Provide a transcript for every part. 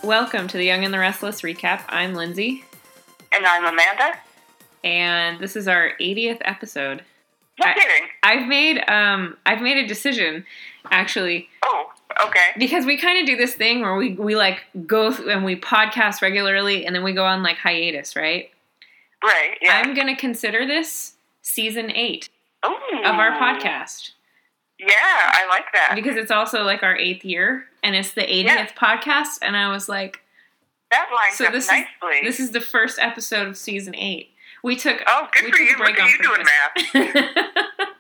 Welcome to the Young and the Restless recap. I'm Lindsay. And I'm Amanda. And this is our 80th episode. No kidding. I've made a decision, actually. Oh, okay. Because we kind of do this thing where we like go and we podcast regularly and then we go on like hiatus, right? Right, yeah. I'm going to consider this season 8 Ooh. of our podcast. Yeah, I like that. Because it's also like our 8th year and it's the 80th podcast. And I was like, that lines up nicely. This is the first episode of season 8. We took good for you. Look at you doing math.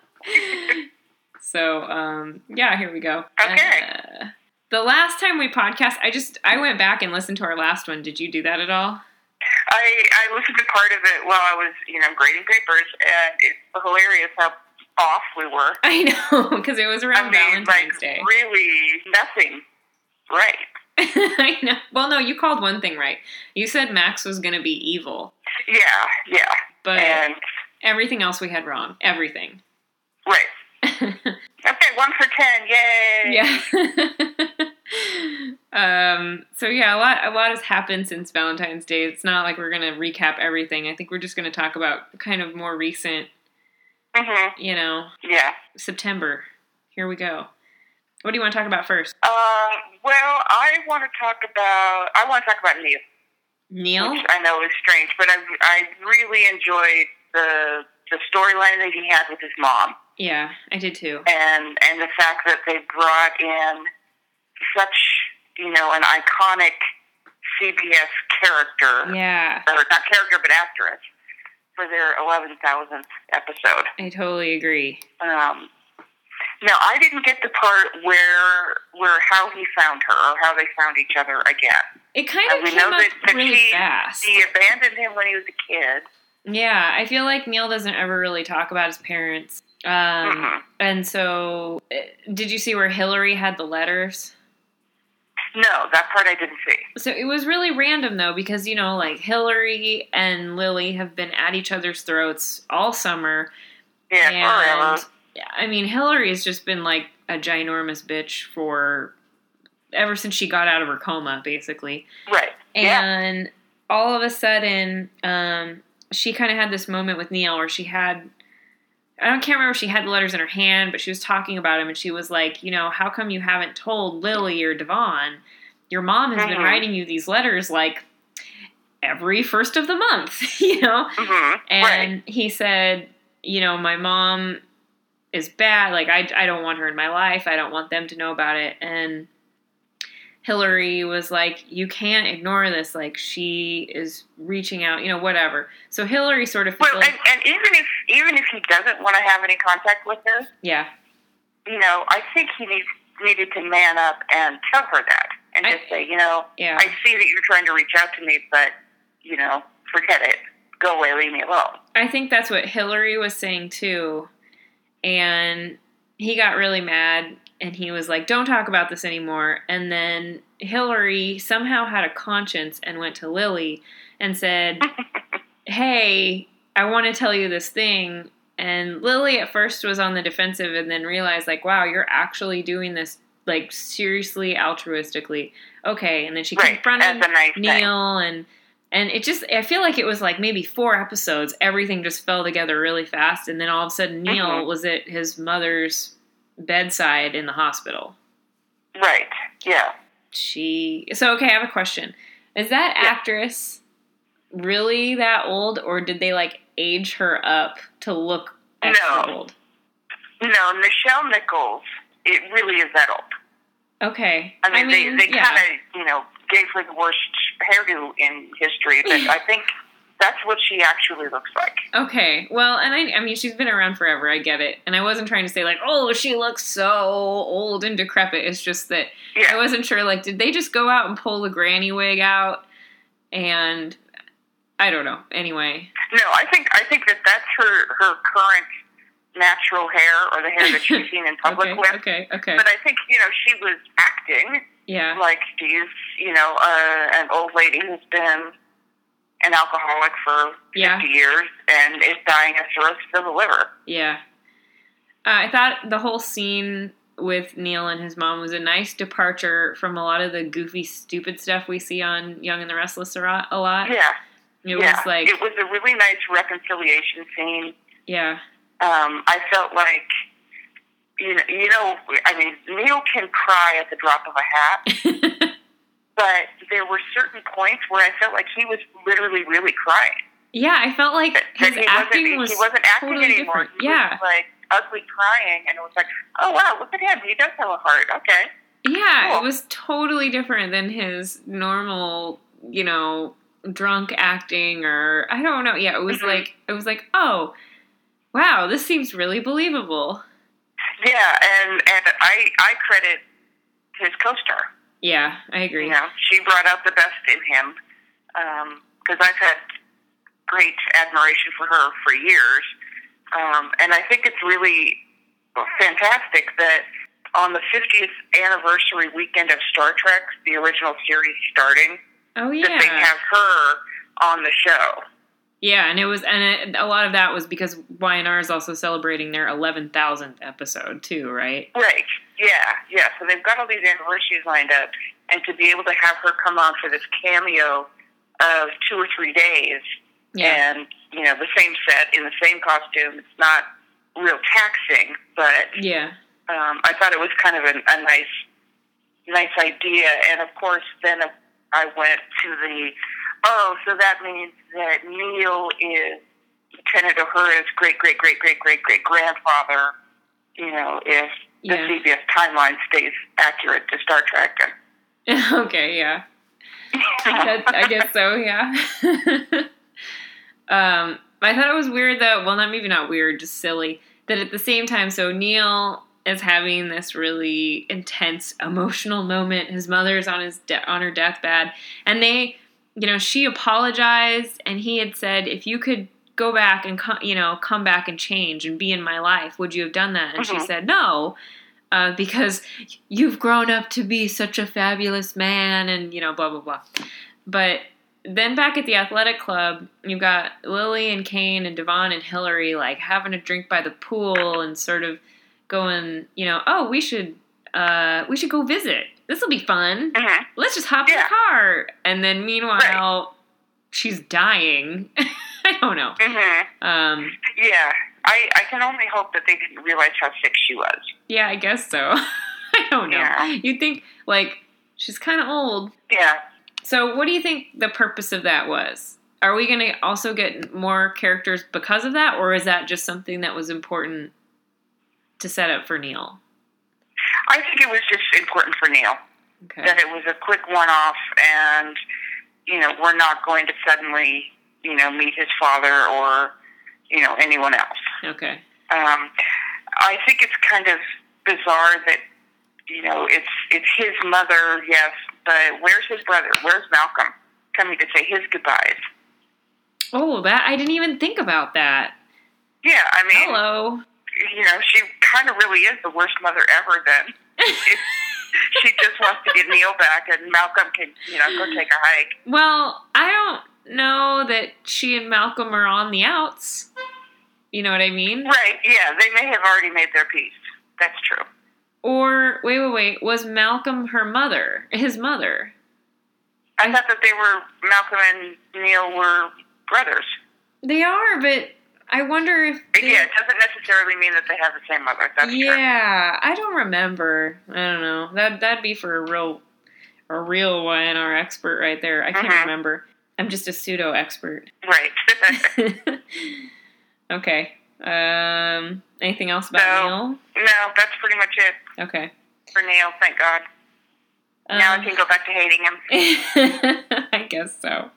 So, here we go. Okay. The last time we podcast, I went back and listened to our last one. Did you do that at all? I listened to part of it while I was, grading papers, and it's hilarious how off we were. I know, because it was around Valentine's Day. Really nothing right. I know. Well, no, you called one thing right. You said Max was going to be evil. Yeah. But everything else we had wrong. Everything. Right. Okay, 1 for 10. Yay! Yeah. A lot has happened since Valentine's Day. It's not like we're going to recap everything. I think we're just going to talk about kind of more recent, September. Here we go. What do you want to talk about first? Well, I want to talk about Neil. Neil? Which I know is strange, but I really enjoyed the storyline that he had with his mom. Yeah, I did too. And the fact that they brought in such, an iconic CBS character. Yeah. Or not character, but actress for their 11,000th episode. I totally agree. Now, I didn't get the part where how he found her or how they found each other again. It kind of came up really fast. He abandoned him when he was a kid. Yeah, I feel like Neil doesn't ever really talk about his parents. And so, did you see where Hillary had the letters? No, that part I didn't see. So it was really random, though, because, Hillary and Lily have been at each other's throats all summer. Yeah, forever. I mean, Hillary has just been, like, a ginormous bitch ever since she got out of her coma, basically. Right. And all of a sudden, she kind of had this moment with Neil where I can't remember if she had the letters in her hand, but she was talking about him, and she was like, how come you haven't told Lily or Devon? Your mom has been writing you these letters, like, every first of the month, Mm-hmm. And he said, my mom is bad. Like, I don't want her in my life. I don't want them to know about it. And Hillary was like, you can't ignore this. Like, she is reaching out, whatever. So Hillary sort of... Well, and even if he doesn't want to have any contact with her... Yeah. I think he needed to man up and tell her that. And just say, yeah. I see that you're trying to reach out to me, but, forget it. Go away, leave me alone. I think that's what Hillary was saying, too. And he got really mad, and he was like, don't talk about this anymore. And then Hillary somehow had a conscience and went to Lily and said, hey, I want to tell you this thing. And Lily at first was on the defensive and then realized, like, wow, you're actually doing this, like, seriously altruistically. Okay. And then she confronted Neil and it just, I feel like it was like maybe 4 episodes. Everything just fell together really fast. And then all of a sudden Neil was at his mother's bedside in the hospital. Right. Yeah. So, okay, I have a question. Is that actress really that old, or did they, like, age her up to look extra old? No, Nichelle Nichols, it really is that old. Okay. I mean they kind of, gave her the worst hairdo in history, but I think that's what she actually looks like. Okay. Well, and I mean, she's been around forever. I get it. And I wasn't trying to say, like, oh, she looks so old and decrepit. It's just that I wasn't sure, like, did they just go out and pull the granny wig out? And I don't know. Anyway. No, I think that that's her current natural hair, or the hair that she's seen in public with. Okay. But I think, she was acting like she's, an old lady who's been an alcoholic for 50 years and is dying of cirrhosis of the liver. Yeah. I thought the whole scene with Neil and his mom was a nice departure from a lot of the goofy, stupid stuff we see on Young and the Restless a lot. Yeah. It was like... It was a really nice reconciliation scene. Yeah. I felt like, I mean, Neil can cry at the drop of a hat, but there were certain points where I felt like he was literally really crying. Yeah, I felt like his acting he wasn't acting totally anymore. Different. He was like ugly crying, and it was like, oh wow, look at him. He does have a heart. Okay. Yeah, cool. It was totally different than his normal, drunk acting, or I don't know. Yeah, it was like, oh, wow, this seems really believable. Yeah, and I credit his co-star. Yeah, I agree. She brought out the best in him, because I've had great admiration for her for years. And I think it's really fantastic that on the 50th anniversary weekend of Star Trek, the original series starting, that they have her on the show. Yeah, and a lot of that was because YNR is also celebrating their 11,000th episode too, right? Right. Yeah. So they've got all these anniversaries lined up, and to be able to have her come on for this cameo of 2 or 3 days. Yeah. And, the same set, in the same costume. It's not real taxing, but I thought it was kind of a nice idea. And, of course, then I went to so that means that Neil is Lieutenant Uhura's great-great-great-great-great-great-grandfather, if the CBS timeline stays accurate to Star Trek. Okay, yeah. I guess so, yeah. I thought it was weird that, well, maybe not weird, just silly, that at the same time, so Neil is having this really intense emotional moment. His mother's on her deathbed, and they, she apologized, and he had said, if you could go back and come back and change and be in my life, would you have done that? And she said no, because you've grown up to be such a fabulous man, and blah blah blah. But then back at the athletic club, you've got Lily and Kane and Devon and Hillary like having a drink by the pool and sort of going, oh, we should go visit. This will be fun. Mm-hmm. Let's just hop in the car. And then meanwhile, she's dying. I don't know. Mm-hmm. Yeah. I can only hope that they didn't realize how sick she was. Yeah, I guess so. I don't know. Yeah. You'd think, she's kind of old. Yeah. So what do you think the purpose of that was? Are we going to also get more characters because of that, or is that just something that was important to set up for Neil? I think it was just important for Neil. Okay. That it was a quick one-off, and, we're not going to suddenly, meet his father or, anyone else. Okay. I think it's kind of bizarre that, it's his mother, yes, but where's his brother? Where's Malcolm coming to say his goodbyes? Oh, I didn't even think about that. Yeah, I mean... Hello. She kind of really is the worst mother ever then. She just wants to get Neil back, and Malcolm can, go take a hike. Well, I don't know that she and Malcolm are on the outs. You know what I mean? Right, yeah. They may have already made their peace. That's true. Or, wait. Was Malcolm his mother? I thought that Malcolm and Neil were brothers. They are, but I wonder if... Yeah, it doesn't necessarily mean that they have the same mother. That's true. Yeah, I don't remember. I don't know. That'd be for a real YNR expert right there. I can't remember. I'm just a pseudo expert. Right. Okay. Anything else about Neil? No, that's pretty much it. Okay. For Neil, thank God. Now I can go back to hating him. I guess so.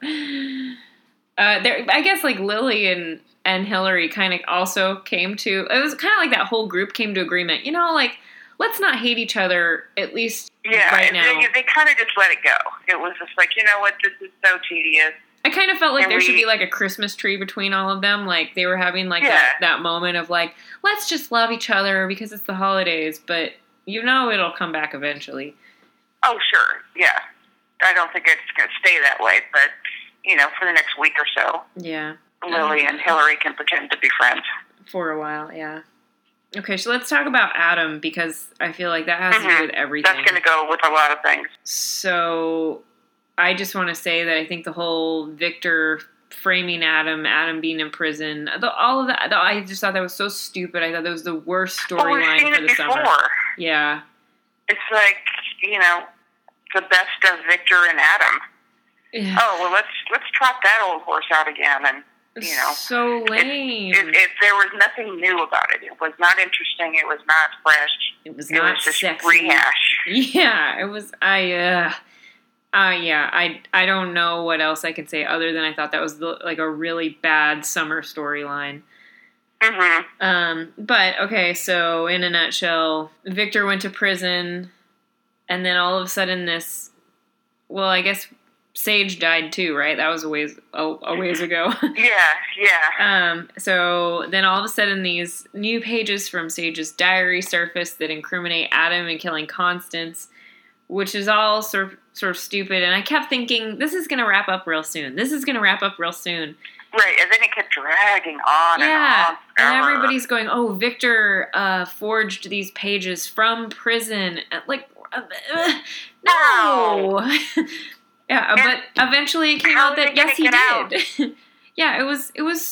I guess Lily and Hillary kind of also came to... It was kind of like that whole group came to agreement. Let's not hate each other, at least right now. They kind of just let it go. It was just like, you know what, this is so tedious. I kind of felt like there should be a Christmas tree between all of them. They were having that moment of let's just love each other because it's the holidays. But it'll come back eventually. Oh, sure. Yeah. I don't think it's going to stay that way. But, for the next week or so. Yeah. Lily and Hillary can pretend to be friends. For a while, yeah. Okay, so let's talk about Adam, because I feel like that has to do with everything. That's going to go with a lot of things. So I just want to say that I think the whole Victor framing Adam being in prison, all of that, I just thought that was so stupid. I thought that was the worst storyline for the summer. Yeah. It's like, the best of Victor and Adam. Yeah. Oh, well, let's trot that old horse out again, and so lame. There was nothing new about it. It was not interesting. It was not fresh. It was not just sexy. Rehash. Yeah, it was. I don't know what else I could say other than I thought that was like a really bad summer storyline. But okay, so in a nutshell, Victor went to prison, and then all of a sudden I guess Sage died too, right? That was a ways ago. Yeah. So then all of a sudden these new pages from Sage's diary surface that incriminate Adam in killing Constance, which is all sort of stupid. And I kept thinking, this is going to wrap up real soon. Right, and then it kept dragging on and on. And everybody's going, oh, Victor forged these pages from prison. Like, no. Yeah, but eventually it came out that yes, he did. Yeah, it was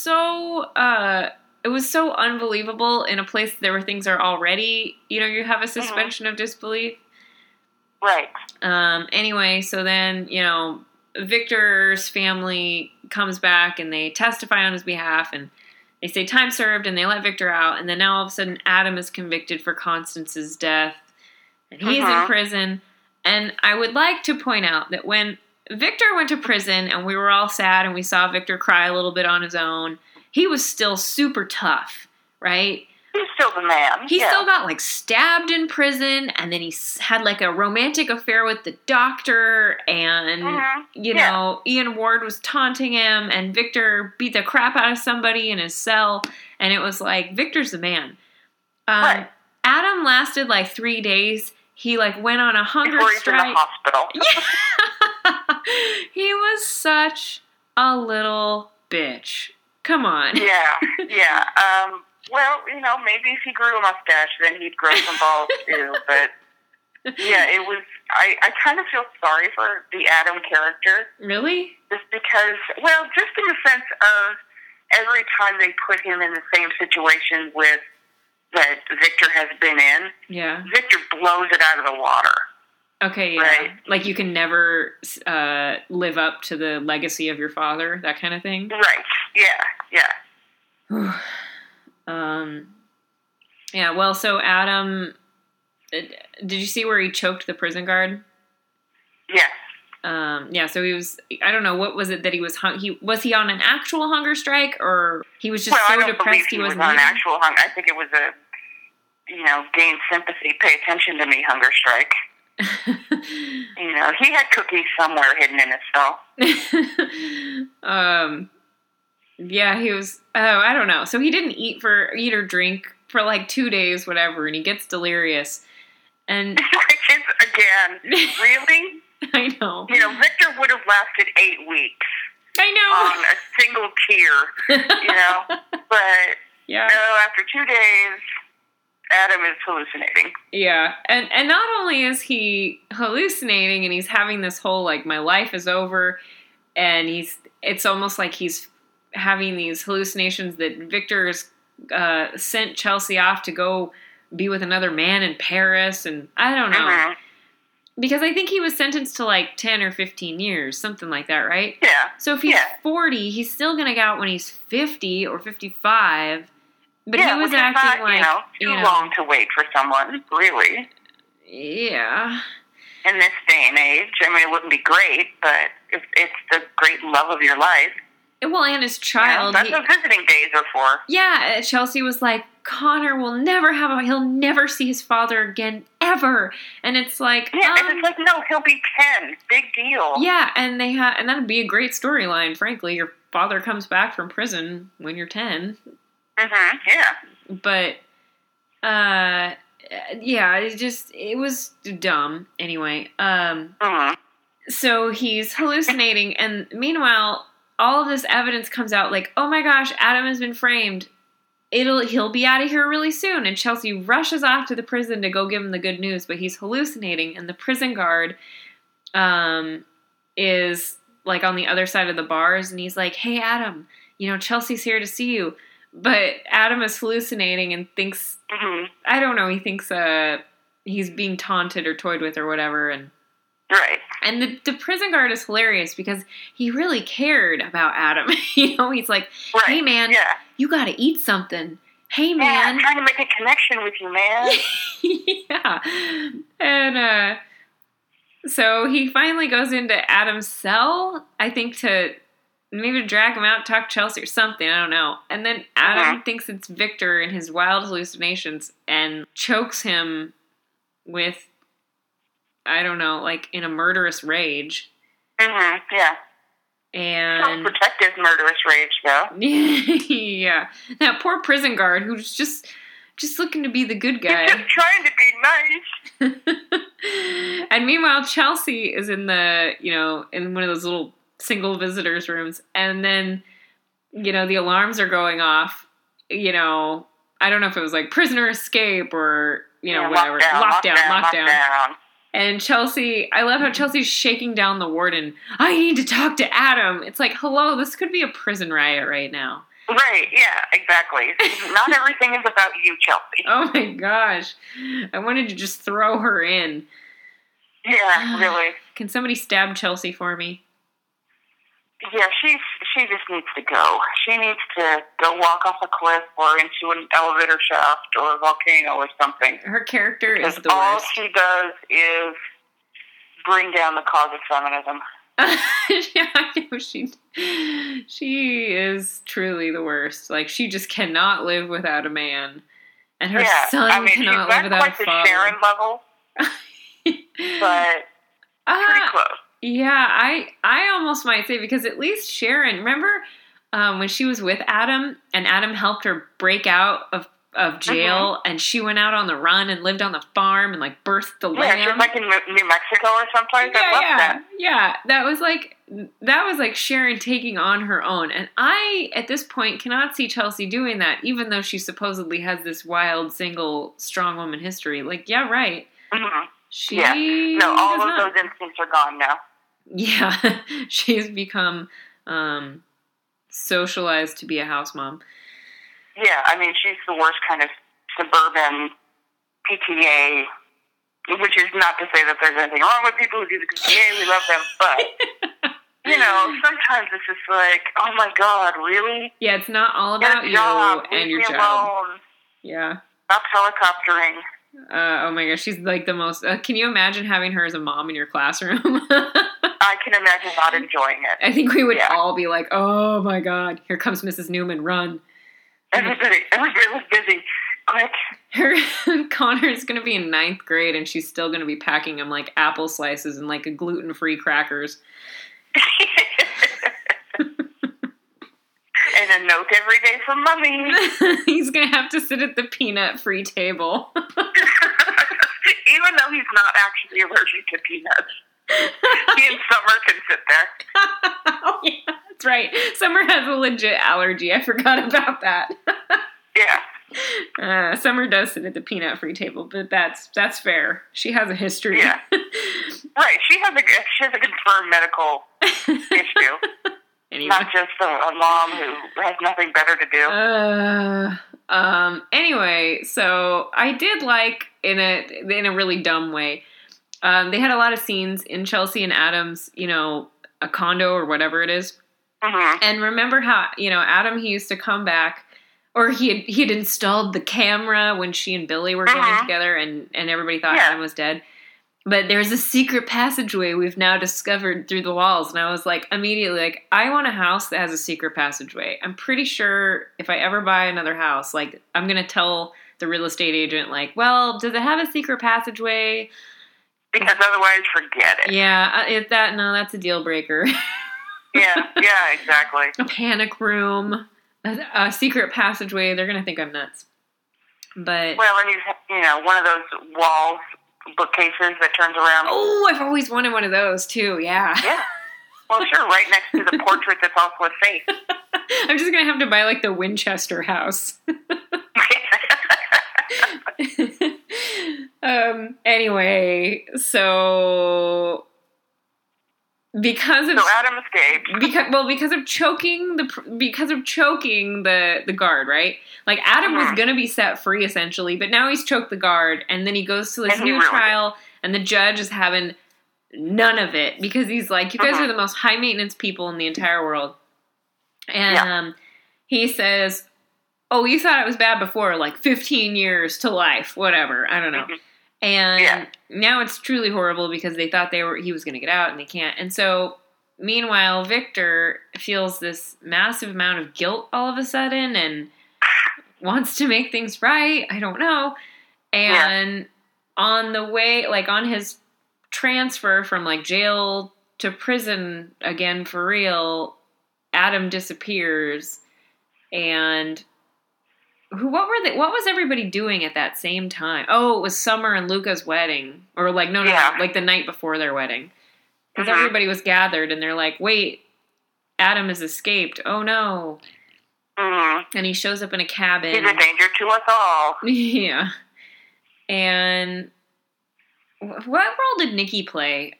so unbelievable in a place there where things are already, you have a suspension of disbelief. Right. Anyway, so then, Victor's family comes back and they testify on his behalf and they say time served and they let Victor out, and then now all of a sudden Adam is convicted for Constance's death and he's in prison. And I would like to point out that when Victor went to prison and we were all sad and we saw Victor cry a little bit on his own, he was still super tough, right? He's still the man. He still got stabbed in prison, and then he had a romantic affair with the doctor, and Ian Ward was taunting him, and Victor beat the crap out of somebody in his cell, and it was Victor's the man. Right. Adam lasted 3 days. He went on a hunger strike. In the hospital. Yeah. He was such a little bitch. Come on. Yeah. Well, maybe if he grew a mustache, then he'd grow some balls too. But yeah, it was. I kind of feel sorry for the Adam character. Really? Just because, just in the sense of every time they put him in the same situation that Victor has been in, Victor blows it out of the water. Okay, yeah. Right? You can never live up to the legacy of your father, that kind of thing? Right, yeah. Yeah, well, so Adam, did you see where he choked the prison guard? Yes. Yeah, so he was, I don't know, what was it that he was, was he on an actual hunger strike, or he was just so depressed he wasn't on an actual hunger. I think it was a, gain sympathy, pay attention to me hunger strike. He had cookies somewhere hidden in his cell. Yeah, he was, I don't know. So he didn't eat or drink for 2 days, whatever, and he gets delirious. And again, really? I know. Victor would have lasted 8 weeks. I know. On a single tear, But, no, after 2 days, Adam is hallucinating. Yeah, and not only is he hallucinating and he's having this whole, my life is over, and it's almost like he's having these hallucinations that Victor's sent Chelsea off to go be with another man in Paris, and I don't know. Because I think he was sentenced to 10 or 15 years, something like that, right? Yeah. So if he's 40, he's still going to get out when he's 50 or 55. But he was acting not, too long to wait for someone, really. Yeah. In this day and age, it wouldn't be great, but it's the great love of your life. Well, and his child. That's what visiting days are for. Yeah, Chelsea was like, Connor will never he'll never see his father again, ever. And it's like... Yeah, and it's no, he'll be 10. Big deal. Yeah, and and that'd be a great storyline, frankly. Your father comes back from prison when you're 10. Yeah. But, yeah, it was dumb. Anyway, so he's hallucinating, and meanwhile, all of this evidence comes out oh my gosh, Adam has been framed. he'll be out of here really soon. And Chelsea rushes off to the prison to go give him the good news, but he's hallucinating, and the prison guard is like on the other side of the bars, and he's like, "Hey, Adam, Chelsea's here to see you." But Adam is hallucinating and thinks, I don't know, he thinks he's being taunted or toyed with or whatever. And right. And the prison guard is hilarious because he really cared about Adam. He's like, "Hey, man, you got to eat something. Hey, man. Yeah, I'm trying to make a connection with you, man." Yeah. And so he finally goes into Adam's cell, I think, to maybe drag him out, talk to Chelsea or something, I don't know. And then Adam thinks it's Victor in his wild hallucinations and chokes him with, I don't know, like in a murderous rage. Yeah. And self-protective murderous rage, though. Yeah. That poor prison guard who's just looking to be the good guy. He's just trying to be nice. And meanwhile, Chelsea is in in one of those little single visitors rooms, and then the alarms are going off. I don't know if it was like prisoner escape or whatever, lockdown. And Chelsea, I love how Chelsea's shaking down the warden. "I need to talk to Adam." It's like, hello, this could be a prison riot right now. Right, yeah, exactly. Not everything is about you, Chelsea. Oh my gosh. I wanted to just throw her in. Yeah, really. Can somebody stab Chelsea for me? Yeah, she just needs to go. She needs to go walk off a cliff or into an elevator shaft or a volcano or something. Her character is the all worst. She does is bring down the cause of feminism. Yeah, I know she is truly the worst. Like, she just cannot live without a man. And her son cannot live without a father. She's not quite the Sharon level, but pretty close. Yeah, I almost might say, because at least Sharon, remember when she was with Adam and Adam helped her break out of jail and she went out on the run and lived on the farm and like birthed the lamb. Yeah, she was like in New Mexico or someplace. I love that. Yeah, that was like Sharon taking on her own. And I, at this point, cannot see Chelsea doing that, even though she supposedly has this wild, single, strong woman history. Like, yeah, right. No, all of those instincts are gone now. Yeah, she's become socialized to be a house mom. Yeah, I mean, she's the worst kind of suburban PTA, which is not to say that there's anything wrong with people who do the PTA. We love them, but, sometimes it's just like, oh my God, really? Yeah, it's not all about you and your job. Yeah. Stop helicoptering. Oh my gosh, she's like the most... can you imagine having her as a mom in your classroom? I can imagine not enjoying it. I think we would all be like, oh my God, here comes Mrs. Newman, run. Everybody was busy. Quick. Connor's going to be in 9th grade and she's still going to be packing him like apple slices and like gluten-free crackers. And a note every day from Mommy. He's going to have to sit at the peanut-free table. Even though he's not actually allergic to peanuts. He and Summer can sit there. Oh, yeah, that's right. Summer has a legit allergy. I forgot about that. Yeah. Summer does sit at the peanut-free table, but that's fair. She has a history. Yeah. Right. She has a confirmed medical issue. Anyway. Not just a mom who has nothing better to do. Anyway, so I did like, in a really dumb way, they had a lot of scenes in Chelsea and Adam's, a condo or whatever it is. And remember how, Adam, he used to come back, or he had installed the camera when she and Billy were getting together and everybody thought Adam was dead. But there's a secret passageway we've now discovered through the walls. And I was like, immediately, like, I want a house that has a secret passageway. I'm pretty sure if I ever buy another house, like, I'm going to tell the real estate agent, like, well, does it have a secret passageway? Because otherwise, forget it. Yeah, that's a deal breaker. Yeah, exactly. A panic room, a secret passageway. They're going to think I'm nuts. But well, and one of those walls, bookcases that turns around. Oh, I've always wanted one of those too. Yeah. Yeah. Well, sure. Right next to the portrait that's also a safe. I'm just gonna have to buy like the Winchester house. Anyway, so because of Adam escaped. because of choking the guard, right? Like Adam was gonna be set free essentially, but now he's choked the guard, and then he goes to this new trial, and the judge is having none of it because he's like, you guys are the most high maintenance people in the entire world, and he says, "Oh, you thought it was bad before, like 15 years to life, whatever. I don't know." And now it's truly horrible because they thought he was going to get out and they can't. And so, meanwhile, Victor feels this massive amount of guilt all of a sudden and wants to make things right. I don't know. And on the way, like on his transfer from like jail to prison again for real, Adam disappears. And what was everybody doing at that same time? Oh, it was Summer and Luca's wedding. Or like, no, like the night before their wedding. Because everybody was gathered and they're like, wait, Adam has escaped. Oh no. And he shows up in a cabin. He's a danger to us all. Yeah. And what role did Nikki play?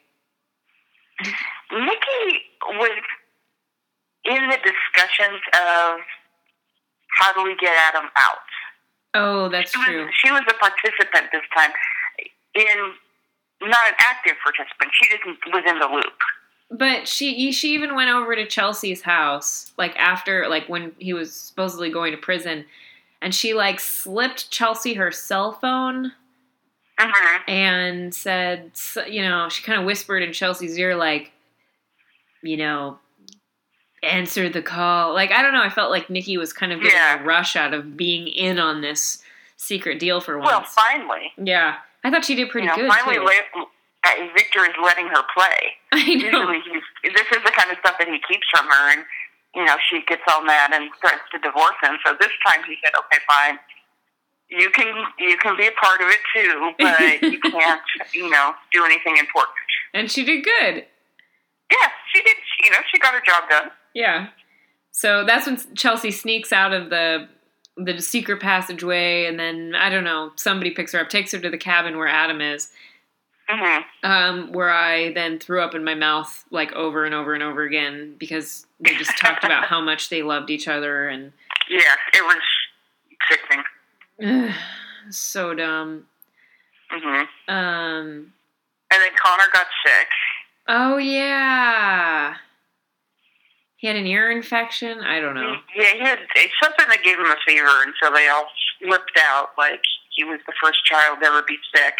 Nikki was in the discussions of how do we get Adam out? Oh, that's true. She was a participant this time. Not an active participant. She was in the loop. But she even went over to Chelsea's house, like after, like when he was supposedly going to prison, and she like slipped Chelsea her cell phone and said, you know, she kind of whispered in Chelsea's ear, like, you know, answer the call. Like, I don't know. I felt like Nikki was kind of getting a rush out of being in on this secret deal for once. Well, finally. Yeah. I thought she did pretty good, finally too. Victor is letting her play. I know. Usually this is the kind of stuff that he keeps from her, and, you know, she gets all mad and starts to divorce him. So this time he said, okay, fine. You can be a part of it, too, but you can't, you know, do anything important. And she did good. Yeah, she did. You know, she got her job done. Yeah. So that's when Chelsea sneaks out of the secret passageway, and then, I don't know, somebody picks her up, takes her to the cabin where Adam is, where I then threw up in my mouth, like, over and over and over again, because they just talked about how much they loved each other, and... Yeah, it was sickening. So dumb. And then Connor got sick. Oh, yeah. He had an ear infection? I don't know. Yeah, he had something that gave him a fever, and so they all flipped out like he was the first child to ever be sick.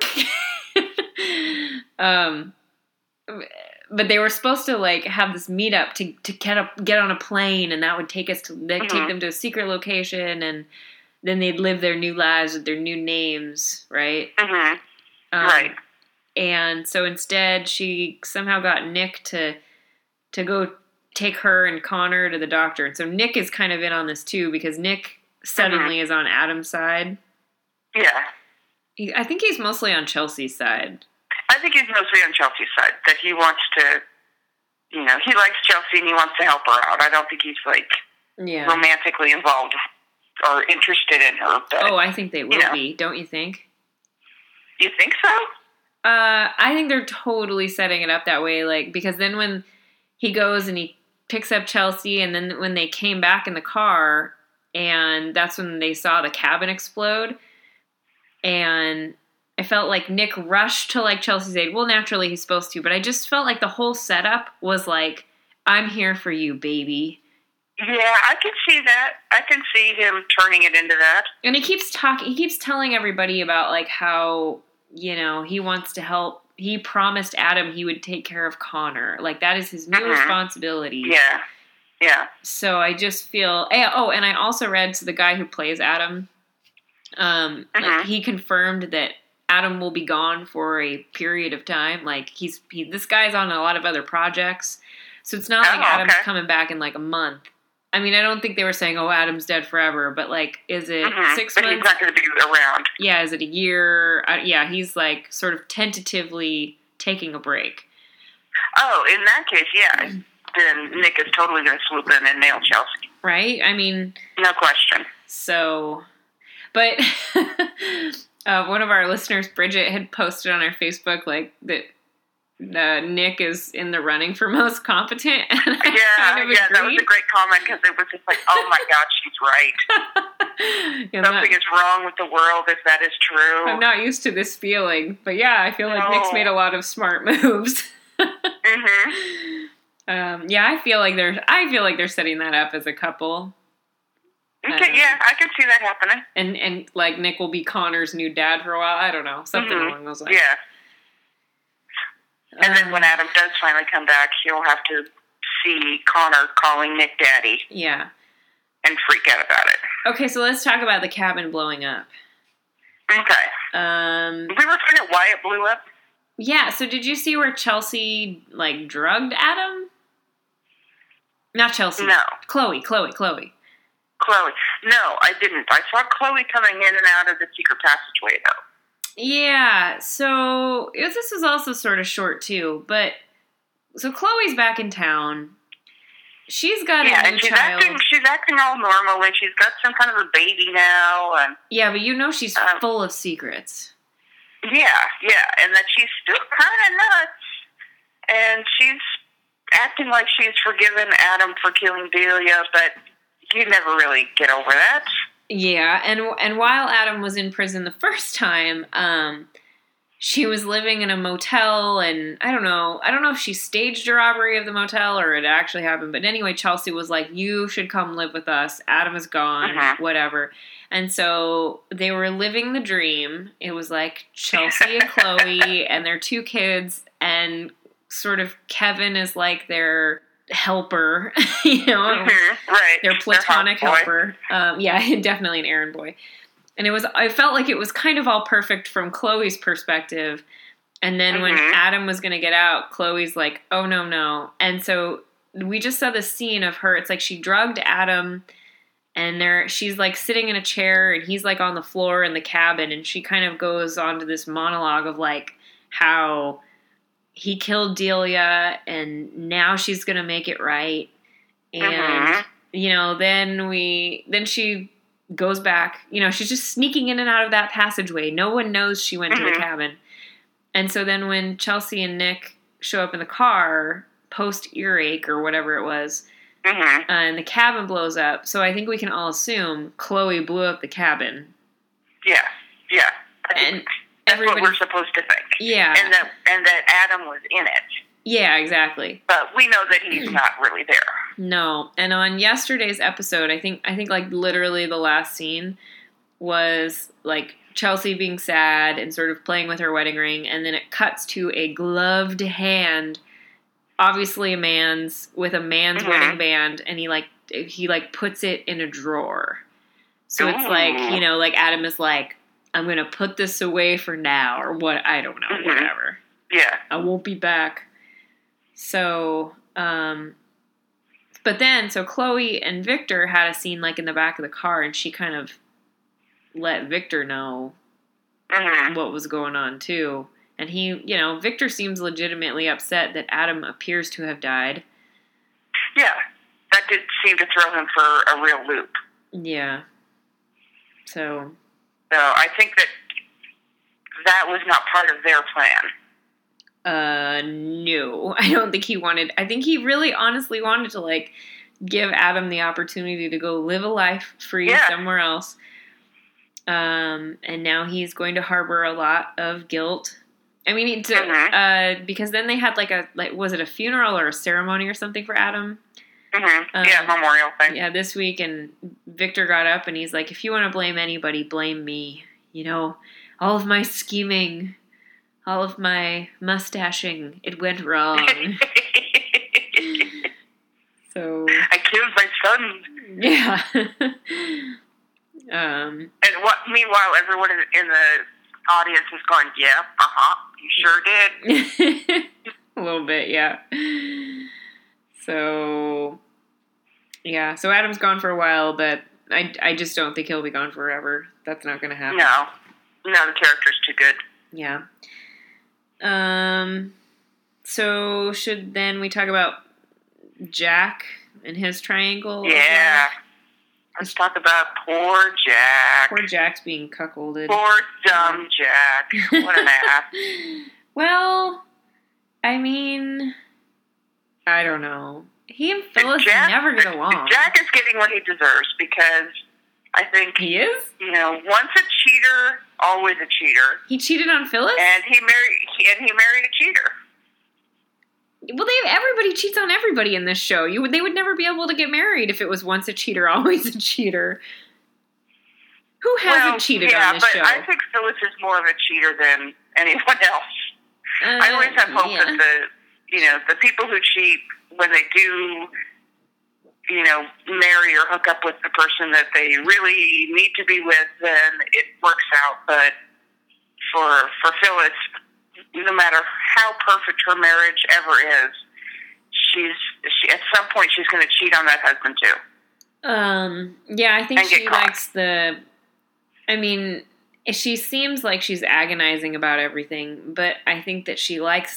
But they were supposed to like have this meetup to get on a plane, and that would take us to take them to a secret location, and then they'd live their new lives with their new names, right? Right. And so instead, she somehow got Nick to go take her and Connor to the doctor. And so Nick is kind of in on this too, because Nick suddenly is on Adam's side. Yeah. I think he's mostly on Chelsea's side. I think he's mostly on Chelsea's side, that he wants to, you know, he likes Chelsea and he wants to help her out. I don't think he's, like, romantically involved or interested in her. But, I think they will be, don't you think? You think so? I think they're totally setting it up that way, like, because then when he goes and he picks up Chelsea, and then when they came back in the car, and that's when they saw the cabin explode, and I felt like Nick rushed to, like, Chelsea's aid. Well, naturally he's supposed to, but I just felt like the whole setup was like, I'm here for you, baby. Yeah, I can see that. I can see him turning it into that. And he keeps telling everybody about, like, how, you know, he wants to help. He promised Adam he would take care of Connor. Like, that is his new responsibility. Yeah. Yeah. So I just feel... Oh, and I also read to the guy who plays Adam. Like, he confirmed that Adam will be gone for a period of time. Like, this guy's on a lot of other projects. So it's not like Adam's coming back in, like, a month. I mean, I don't think they were saying, oh, Adam's dead forever, but, like, is it 6 but months? He's not going to be around. Yeah, is it a year? He's, like, sort of tentatively taking a break. Oh, in that case, yeah. Then Nick is totally going to swoop in and nail Chelsea. Right? I mean... No question. So... But One of our listeners, Bridget, had posted on our Facebook like that Nick is in the running for most competent. And that was a great comment because it was just like, oh my God, she's right. Something is wrong with the world if that is true. I'm not used to this feeling, but yeah, I feel like Nick's made a lot of smart moves. I feel like they're setting that up as a couple. Okay, I can see that happening. And like Nick will be Connor's new dad for a while. I don't know, something along those lines. Yeah. And then when Adam does finally come back, he'll have to see Connor calling Nick daddy. Yeah. And freak out about it. Okay, so let's talk about the cabin blowing up. Okay. We were finding out why it blew up. Yeah, so did you see where Chelsea, like, drugged Adam? Not Chelsea. No. Chloe. No, I didn't. I saw Chloe coming in and out of the secret passageway, though. Yeah, so this was also sort of short, too. But, so Chloe's back in town. She's got a new child. She's acting all normal, and she's got some kind of a baby now. And yeah, but you know she's full of secrets. Yeah, and that she's still kind of nuts. And she's acting like she's forgiven Adam for killing Delia, but you never really get over that. Yeah, and while Adam was in prison the first time, she was living in a motel, and I don't know if she staged a robbery of the motel or it actually happened, but anyway, Chelsea was like, you should come live with us. Adam is gone, whatever. And so they were living the dream. It was like Chelsea and Chloe and their two kids, and sort of Kevin is like their helper, right? Their platonic helper. Definitely an errand boy. And I felt like it was kind of all perfect from Chloe's perspective. And then when Adam was going to get out, Chloe's like, oh, no. And so we just saw this scene of her. It's like she drugged Adam, and she's like sitting in a chair, and he's like on the floor in the cabin. And she kind of goes on to this monologue of like how he killed Delia, and now she's going to make it right. And, then she goes back, she's just sneaking in and out of that passageway. No one knows she went to the cabin. And so then when Chelsea and Nick show up in the car, post earache or whatever it was, and the cabin blows up. So I think we can all assume Chloe blew up the cabin. Yeah. And that's what we're supposed to think. Yeah. And that Adam was in it. Yeah, exactly. But we know that he's not really there. No. And on yesterday's episode, I think like literally the last scene was like Chelsea being sad and sort of playing with her wedding ring, and then it cuts to a gloved hand, obviously a man's wedding band, and he puts it in a drawer. So it's like, like Adam is like, I'm going to put this away for now, or what, I don't know, whatever. Yeah. I won't be back. So, but then, so Chloe and Victor had a scene like in the back of the car, and she kind of let Victor know what was going on too. And he, Victor seems legitimately upset that Adam appears to have died. Yeah. That did seem to throw him for a real loop. Yeah. So I think that was not part of their plan. No. I don't think he wanted... I think he really honestly wanted to, like, give Adam the opportunity to go live a life free somewhere else. And now he's going to harbor a lot of guilt. I mean, because then they had, was it a funeral or a ceremony or something for Adam? Memorial thing. Yeah, this week, and Victor got up and he's like, if you want to blame anybody, blame me. All of my scheming, all of my mustaching, it went wrong. So I killed my son. Yeah. Meanwhile, everyone in the audience is going, yeah, you sure did. A little bit, yeah. So Adam's gone for a while, but I just don't think he'll be gone forever. That's not going to happen. No, the character's too good. Yeah. So should then we talk about Jack and his triangle? Yeah. Let's talk about poor Jack. Poor Jack's being cuckolded. Poor dumb Jack. What an ass. Well, I mean, I don't know. He and Phyllis never get along. Jack is getting what he deserves because I think he is. Once a cheater, always a cheater. He cheated on Phyllis, and he married a cheater. Well, everybody cheats on everybody in this show. They would never be able to get married if it was once a cheater, always a cheater. Who hasn't cheated on this show? Yeah, but I think Phyllis is more of a cheater than anyone else. I always have hope that the people who cheat, when they do, marry or hook up with the person that they really need to be with, then it works out. But for Phyllis, no matter how perfect her marriage ever is, she at some point she's going to cheat on that husband too. Yeah, I think she likes I mean, she seems like she's agonizing about everything, but I think that she likes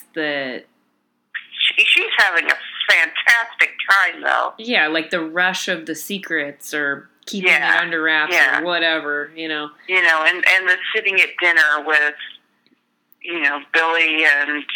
She's having a fantastic time, though. Yeah, like the rush of the secrets or keeping it under wraps or whatever, And the sitting at dinner with, Billy and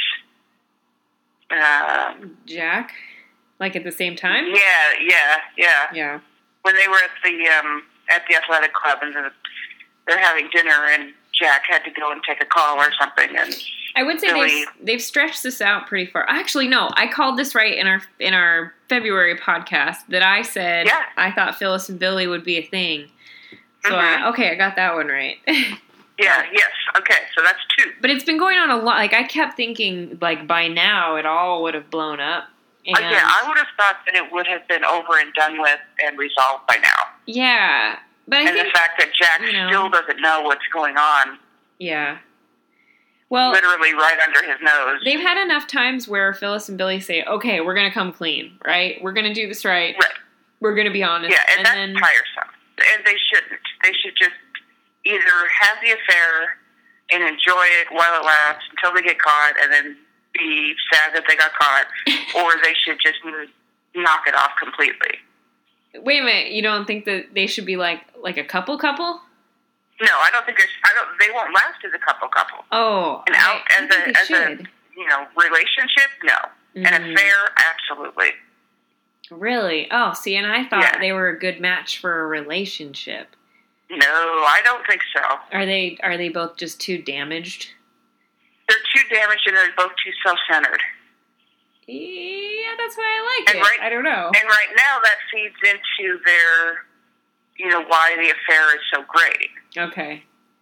Jack, like at the same time. Yeah. When they were at the athletic club and they're having dinner, and Jack had to go and take a call or something, and I would say they've stretched this out pretty far. Actually, no, I called this right in our February podcast that I said I thought Phyllis and Billy would be a thing. So I got that one right. Yes. Okay, so that's 2. But it's been going on a lot. Like, I kept thinking, like, by now it all would have blown up. And I would have thought that it would have been over and done with and resolved by now. Yeah. But I think the fact that Jack still doesn't know what's going on. Yeah. Well, literally right under his nose. They've had enough times where Phyllis and Billy say, okay, we're going to come clean, right? We're going to do this right. We're going to be honest. Yeah, and that's tiresome. And they shouldn't. They should just either have the affair and enjoy it while it lasts until they get caught and then be sad that they got caught, or they should just knock it off completely. Wait a minute, you don't think that they should be like a couple? No, I don't think they won't last as a couple. Oh. And out as a relationship, no. An affair, absolutely. Really? Oh, see, and I thought they were a good match for a relationship. No, I don't think so. Are they both just too damaged? They're too damaged and they're both too self-centered. Yeah, that's why I like it. I don't know. And right now that feeds into their, why the affair is so great. Okay.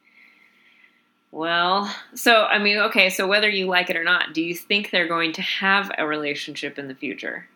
Well, so whether you like it or not, do you think they're going to have a relationship in the future?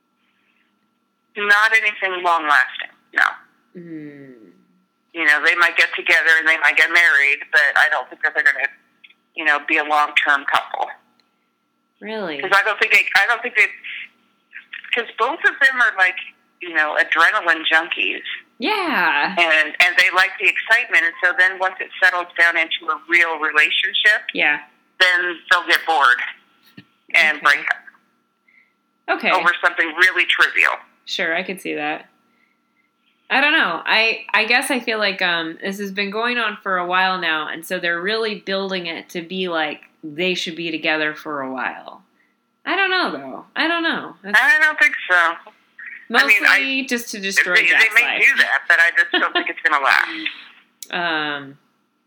Not anything long-lasting, no. They might get together and they might get married, but I don't think that they're going to, be a long-term couple. Really? Because I don't think because both of them are like, adrenaline junkies. Yeah. And they like the excitement, and so then once it settles down into a real relationship, then they'll get bored and break up. Okay. Over something really trivial. Sure, I could see that. I don't know. I guess I feel like this has been going on for a while now, and so they're really building it to be like they should be together for a while. I don't know, though. I don't know. I don't think so. Mostly just to destroy Jack's life. They may do that, but I just don't think it's going to last.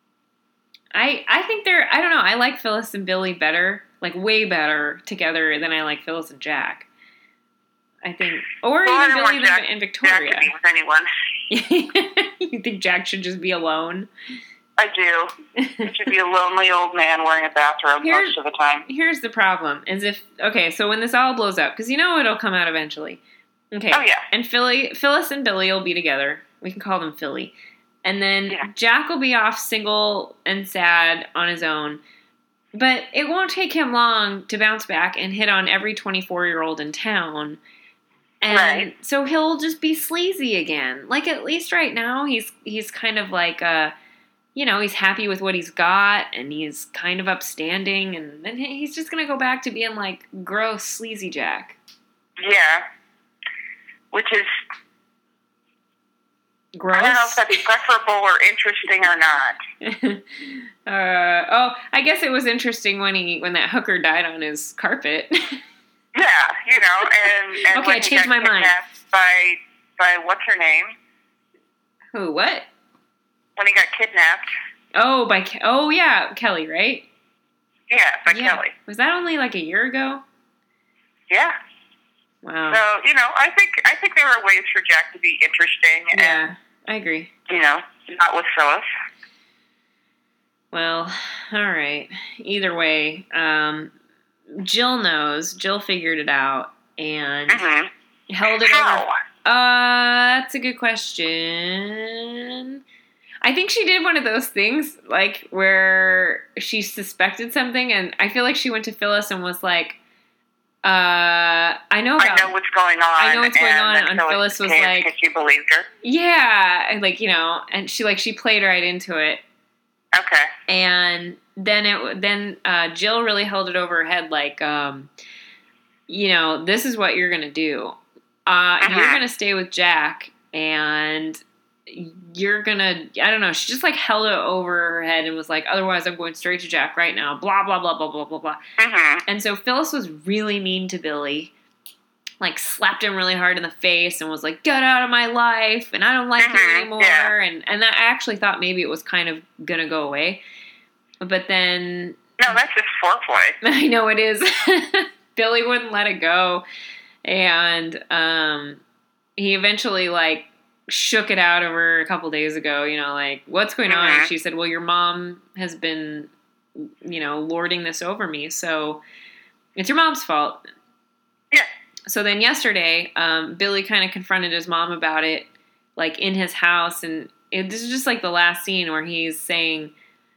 I think I don't know, I like Phyllis and Billy better, like way better together than I like Phyllis and Jack. I think, or even Billy and Victoria. Jack to be with anyone. You think Jack should just be alone? I do. He should be a lonely old man wearing a bathrobe most of the time. Here's the problem: so when this all blows up, because it'll come out eventually. Okay. Oh yeah. And Phyllis and Billy will be together. We can call them Philly, and then Jack will be off single and sad on his own. But it won't take him long to bounce back and hit on every 24-year-old in town. And so he'll just be sleazy again. Like, at least right now, he's kind of like, he's happy with what he's got, and he's kind of upstanding, and then he's just going to go back to being, like, gross, sleazy Jack. Yeah. Which is, Gross. I don't know if that's preferable or interesting or not. I guess it was interesting when that hooker died on his carpet. Yeah, and okay, I changed my mind. By what's her name? Who? What? When he got kidnapped. Oh, yeah, Kelly, right? Yeah, by Kelly. Was that only like a year ago? Yeah. Wow. So, I think there are ways for Jack to be interesting. Yeah, I agree. Not with Phyllis. Well, all right. Either way, Jill knows. Jill figured it out and held it over. That's a good question. I think she did one of those things, like, where she suspected something, and I feel like she went to Phyllis and was like, I know what's going on. I know what's going on, and Phyllis was like... Because she believed her? Yeah, and and she played right into it. Okay. And then Jill really held it over her head, like, this is what you're going to do. You're going to stay with Jack, and you're going to, I don't know, she just, like, held it over her head and was like, otherwise I'm going straight to Jack right now, blah, blah, blah, blah, blah, blah, blah. And so Phyllis was really mean to Billy, like, slapped him really hard in the face and was like, get out of my life, and I don't like you anymore. Yeah. And I actually thought maybe it was kind of going to go away. But then... No, that's just foreplay. I know it is. Billy wouldn't let it go. And he eventually, like, shook it out of her a couple days ago, like, what's going on? And she said, well, your mom has been, lording this over me, so it's your mom's fault. Yeah. So then yesterday, Billy kind of confronted his mom about it, like, in his house, and this is just, like, the last scene where he's saying,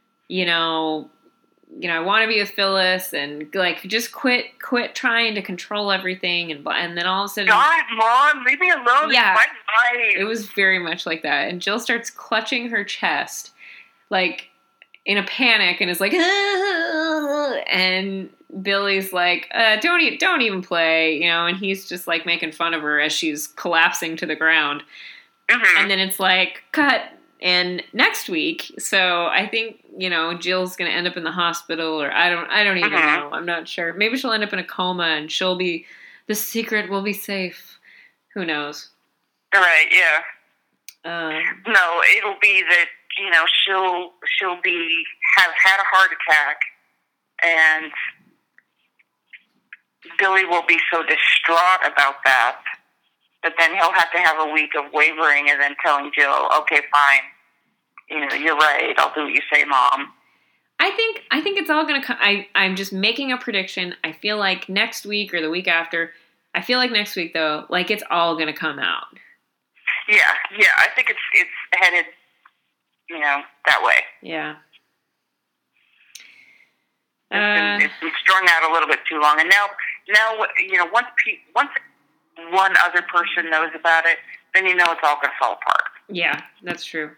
I want to be with Phyllis, and, like, just quit trying to control everything, and then all of a sudden... God, Mom, leave me alone. Yeah, it's my life. It was very much like that, and Jill starts clutching her chest, like, in a panic, and is like, ah! And Billy's like, don't even play, and he's just, like, making fun of her as she's collapsing to the ground. And then it's like, cut. And next week, so I think, Jill's going to end up in the hospital, or I don't even know. I'm not sure. Maybe she'll end up in a coma, and the secret will be safe. Who knows? Right, yeah. No, it'll be that, she'll have had a heart attack, and Billy will be so distraught about that then he'll have to have a week of wavering and then telling Jill, okay, fine. You're right. I'll do what you say, Mom. I think it's all going to come. I'm just making a prediction. I feel like next week or the week after. I feel like next week, though, like, it's all going to come out. Yeah. I think it's headed, that way. Yeah. It's been strung out a little bit too long. And now once one other person knows about it, then it's all going to fall apart. Yeah, that's true.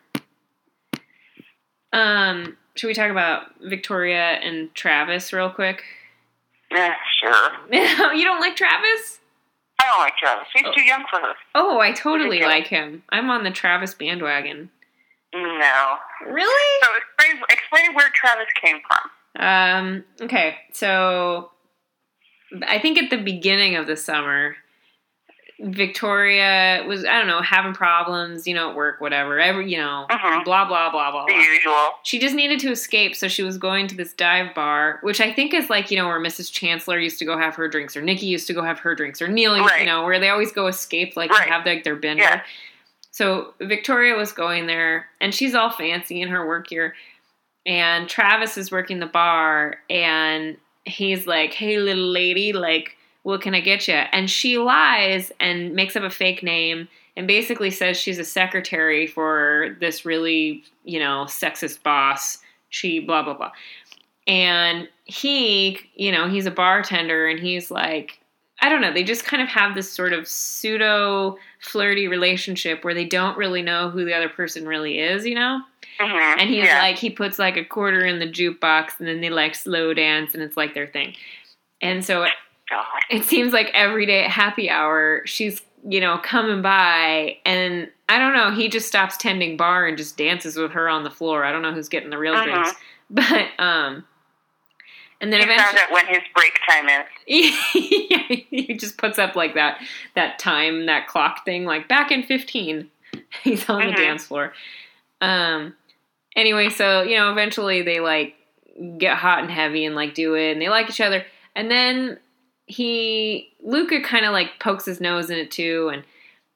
Should we talk about Victoria and Travis real quick? Yeah, sure. You don't like Travis? I don't like Travis. He's too young for her. Oh, I totally like him. I'm on the Travis bandwagon. No. Really? So explain where Travis came from. Okay, so I think at the beginning of the summer, Victoria was, I don't know, having problems, at work, whatever, blah, blah, blah, blah, blah. The usual. She just needed to escape, so she was going to this dive bar, which I think is like, where Mrs. Chancellor used to go have her drinks, or Nikki used to go have her drinks, or Neil, where they always go escape, like, to have, like, their bender. Yeah. So Victoria was going there, and she's all fancy in her work gear, and Travis is working the bar, and he's like, hey, little lady, like, what can I get you? And she lies and makes up a fake name and basically says she's a secretary for this really, sexist boss. She blah, blah, blah. And he, he's a bartender, and he's like, I don't know, they just kind of have this sort of pseudo flirty relationship where they don't really know who the other person really is, And he's like, he puts like a quarter in the jukebox, and then they like slow dance, and it's like their thing. And so it seems like every day at happy hour, she's, coming by, and I don't know, he just stops tending bar and just dances with her on the floor. I don't know who's getting the real drinks. But, and then he eventually... found out when his break time is. Yeah, he just puts up, like, that time, that clock thing, like, back in 15. He's on the dance floor. Anyway, so, eventually they, like, get hot and heavy and, like, do it, and they like each other. And then Luca kind of, like, pokes his nose in it, too, and,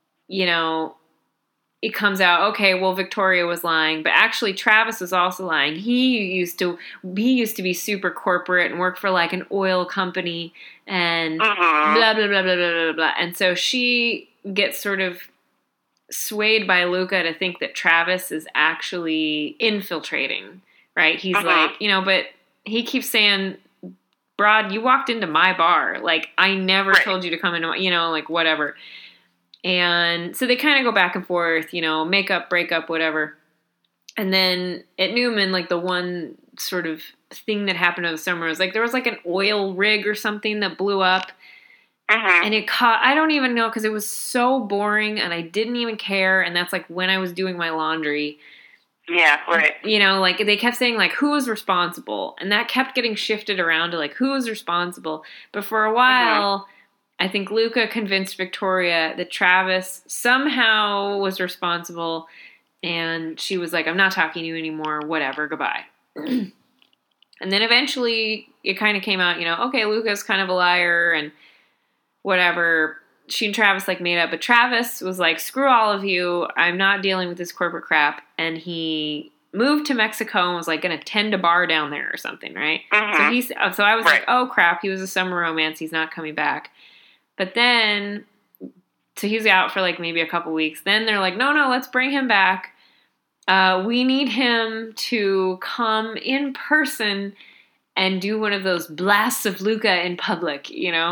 it comes out, okay, well, Victoria was lying, but actually Travis was also lying. He used to be super corporate and work for, like, an oil company and blah, blah, blah, blah, blah, blah, blah. And so she gets sort of swayed by Luca to think that Travis is actually infiltrating, right? He's like, but he keeps saying, Broad, you walked into my bar. Like, I never told you to come into my, like, whatever. And so they kind of go back and forth, make up, break up, whatever. And then at Newman, like, the one sort of thing that happened over the summer was, like, there was, like, an oil rig or something that blew up. And it caught, I don't even know, because it was so boring and I didn't even care. And that's, like, when I was doing my laundry. Yeah, right. Like, they kept saying, like, who was responsible? And that kept getting shifted around to, like, who was responsible? But for a while, I think Luca convinced Victoria that Travis somehow was responsible. And she was like, I'm not talking to you anymore. Whatever. Goodbye. And then eventually it kind of came out, okay, Luca's kind of a liar and whatever. She and Travis, like, made up. But Travis was like, screw all of you. I'm not dealing with this corporate crap. And he moved to Mexico and was, like, going to tend a bar down there or something, right? So I was like, oh, crap. He was a summer romance. He's not coming back. But then, so he's out for, like, maybe a couple weeks. Then they're like, no, let's bring him back. We need him to come in person and do one of those blasts of Luca in public,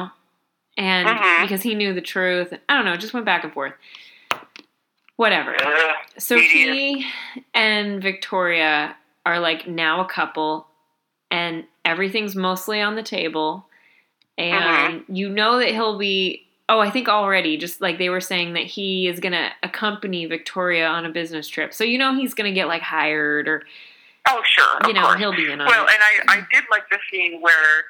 And because he knew the truth. I don't know, it just went back and forth. Whatever. So he and Victoria are, like, now a couple. And everything's mostly on the table. And you know that he'll be... Oh, I think already, just like they were saying that he is going to accompany Victoria on a business trip. So he's going to get, like, hired or... Oh, sure, of course. He'll be in on it. Well, and I did like the scene where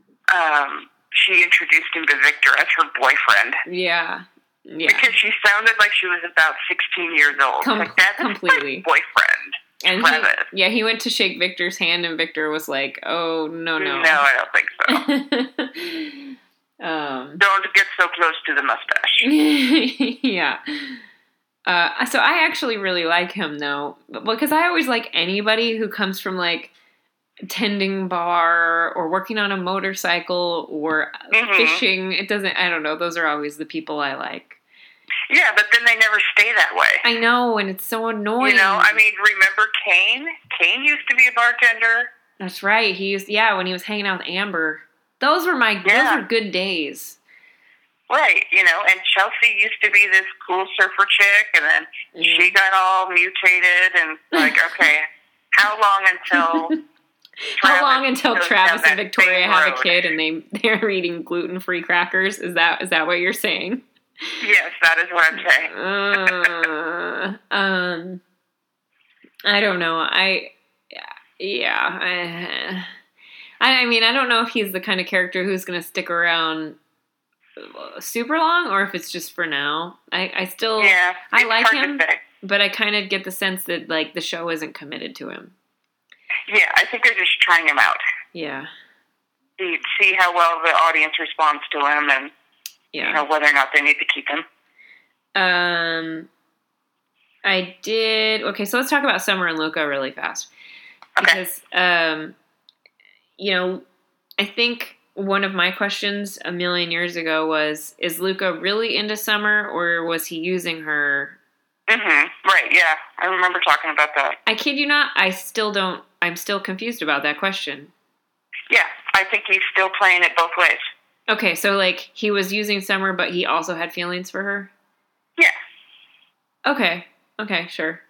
she introduced him to Victor as her boyfriend. Yeah. Because she sounded like she was about 16 years old. That's completely. My boyfriend. And he went to shake Victor's hand, and Victor was like, "Oh, no." No, I don't think so. Don't get so close to the mustache. Yeah. So I actually really like him, though, because I always like anybody who comes from, like, tending bar or working on a motorcycle or fishing. It doesn't, I don't know. Those are always the people I like. Yeah, but then they never stay that way. I know, and it's so annoying. Remember Kane? Kane used to be a bartender. That's right. When he was hanging out with Amber. Those were good days. Right, and Chelsea used to be this cool surfer chick, and then she got all mutated, and, like, okay, how long until Travis and Victoria have a kid and they're eating gluten-free crackers? Is that what you're saying? Yes, that is what I'm saying. I don't know. I mean, I don't know if he's the kind of character who's going to stick around super long or if it's just for now. I still I like him, but I kind of get the sense that, like, the show isn't committed to him. Yeah, I think they're just trying him out. Yeah. See how well the audience responds to him and whether or not they need to keep him. Okay, so let's talk about Summer and Luca really fast. Okay. Because, I think one of my questions a million years ago was, is Luca really into Summer or was he using her? Right, yeah. I remember talking about that. I kid you not, I'm still confused about that question. Yeah, I think he's still playing it both ways. Okay, so, like, he was using Summer, but he also had feelings for her? Yeah. Okay, sure.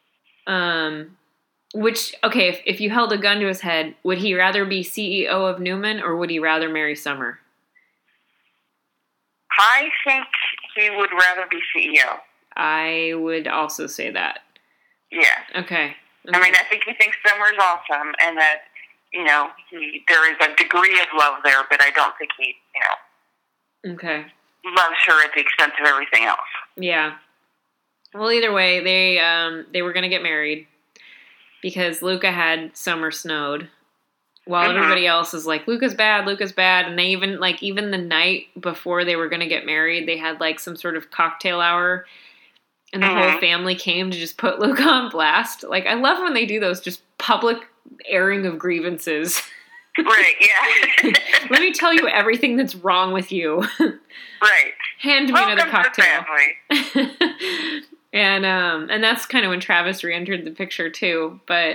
If you held a gun to his head, would he rather be CEO of Newman or would he rather marry Summer? I think he would rather be CEO. I would also say that. Yeah. Okay. I mean, I think he thinks Summer's awesome, and that, there is a degree of love there, but I don't think he, okay, loves her at the expense of everything else. Yeah. Well, either way, they were going to get married because Luca had Summer snowed, while everybody else is like, Luca's bad, and they even the night before they were going to get married, they had like some sort of cocktail hour. And the whole family came to just put Luca on blast. Like, I love when they do those just public airing of grievances. Right, yeah. Let me tell you everything that's wrong with you. Right. Hand me Welcome another cocktail. To the family. And that's kind of when Travis re-entered the picture, too. But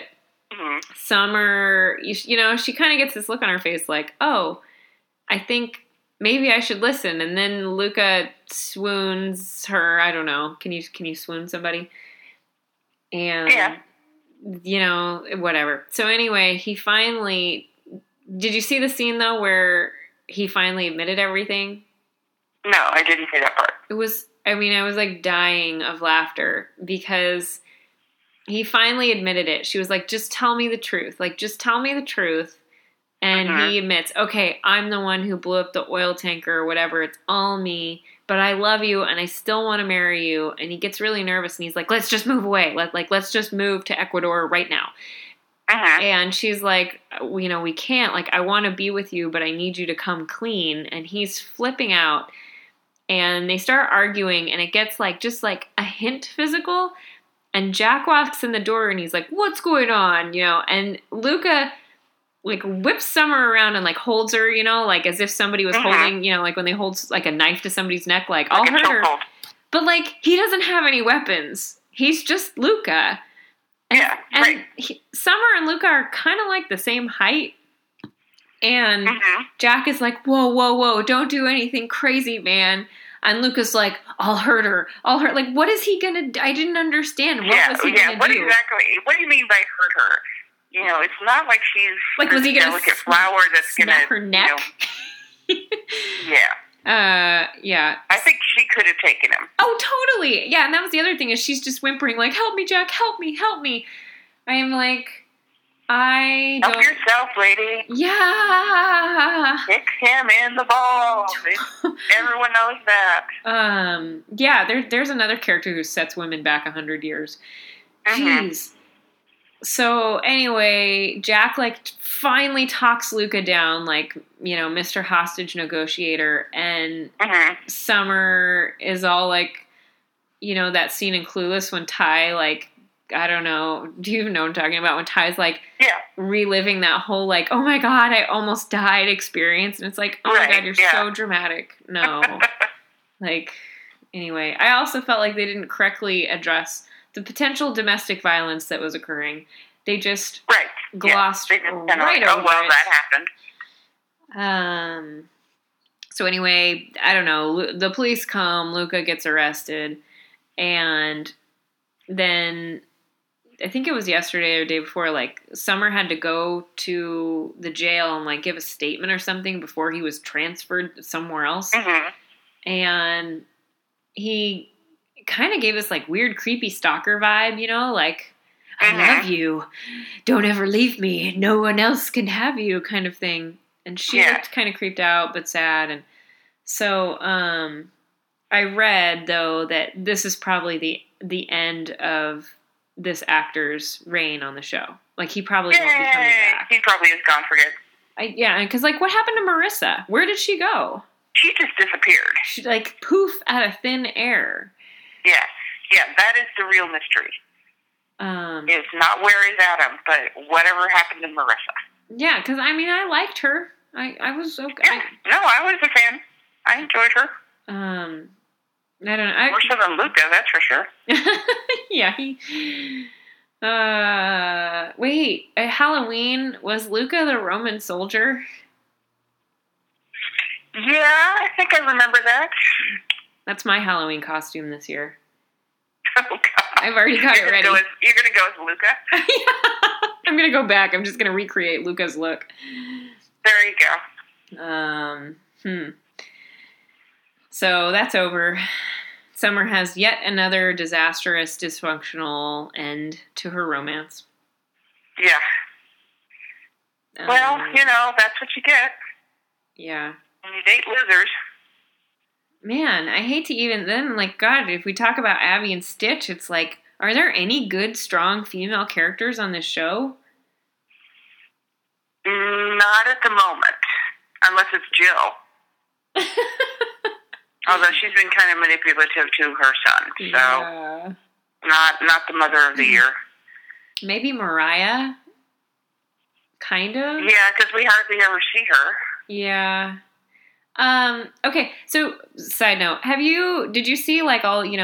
Summer, she kind of gets this look on her face like, oh, I think maybe I should listen. And then Luca swoons her. I don't know. Can you swoon somebody? And, whatever. So anyway, he finally... Did you see the scene, though, where he finally admitted everything? No, I didn't see that part. I was like dying of laughter because he finally admitted it. She was like, just tell me the truth. Like, just tell me the truth. And he admits, okay, I'm the one who blew up the oil tanker or whatever. It's all me, but I love you and I still want to marry you. And he gets really nervous and he's like, let's just move away. Let's just move to Ecuador right now. And she's like, we can't. Like, I want to be with you, but I need you to come clean. And he's flipping out. And they start arguing, and it gets just a hint physical. And Jack walks in the door, and he's like, "What's going on?" And Luca whips Summer around and holds her, as if somebody was holding, when they hold a knife to somebody's neck, I'll hurt her. But he doesn't have any weapons. He's just Luca. Yeah, and Summer and Luca are kind of the same height. And Jack is like, whoa, don't do anything crazy, man. And Luca's like, I'll hurt her. Like, what is he gonna do? I didn't understand. What was he gonna do? What do you mean by hurt her? It's not like she's was he gonna delicate flower that's snap her neck? Yeah. I think she could have taken him. Oh, totally. Yeah, and that was the other thing is she's just whimpering help me, Jack, help me. I am like, help yourself, lady. Yeah. Kick him in the balls. Everyone knows that. Yeah, there's another character who sets women back 100 years. Jeez. So anyway, Jack finally talks Luca down, Mr. Hostage Negotiator, and Summer is all that scene in Clueless when Ty I don't know. Do you even know what I'm talking about? When Ty's reliving that whole oh my god, I almost died experience, and it's oh my god, you're so dramatic. No, anyway, I also felt like they didn't correctly address the potential domestic violence that was occurring. They just glossed right over it. Oh well, that happened. So anyway, I don't know. The police come. Luca gets arrested, and then. I think it was yesterday or the day before, Summer had to go to the jail and, give a statement or something before he was transferred somewhere else. And he kind of gave us, weird, creepy stalker vibe, I love you. Don't ever leave me. No one else can have you kind of thing. And she looked kind of creeped out but sad. And so I read, though, that this is probably the end of this actor's reign on the show. He probably won't be coming back. He probably is gone for good. Yeah, because what happened to Marissa? Where did she go? She just disappeared. She poof out of thin air. Yeah, that is the real mystery. It's not where is Adam, but whatever happened to Marissa. Yeah, because I liked her. I was okay. Yeah. No, I was a fan. I enjoyed her. I don't know. More so than Luca, that's for sure. Yeah, wait, at Halloween, was Luca the Roman soldier? Yeah, I think I remember that. That's my Halloween costume this year. Oh, God. I've already got it ready. You're going to go as Luca? Yeah. I'm going to go back. I'm just going to recreate Luca's look. There you go. So that's over. Summer has yet another disastrous, dysfunctional end to her romance. Yeah. Well, that's what you get. Yeah. When you date losers. Man, I hate to even then, like, God, if we talk about Abby and Stitch, it's like, are there any good, strong female characters on this show? Not at the moment. Unless it's Jill. Although she's been kind of manipulative to her son. So, yeah. Not the mother of the year. Maybe Mariah? Kind of? Yeah, because we hardly ever see her. Yeah. Okay, so, side note, did you see, like, all, what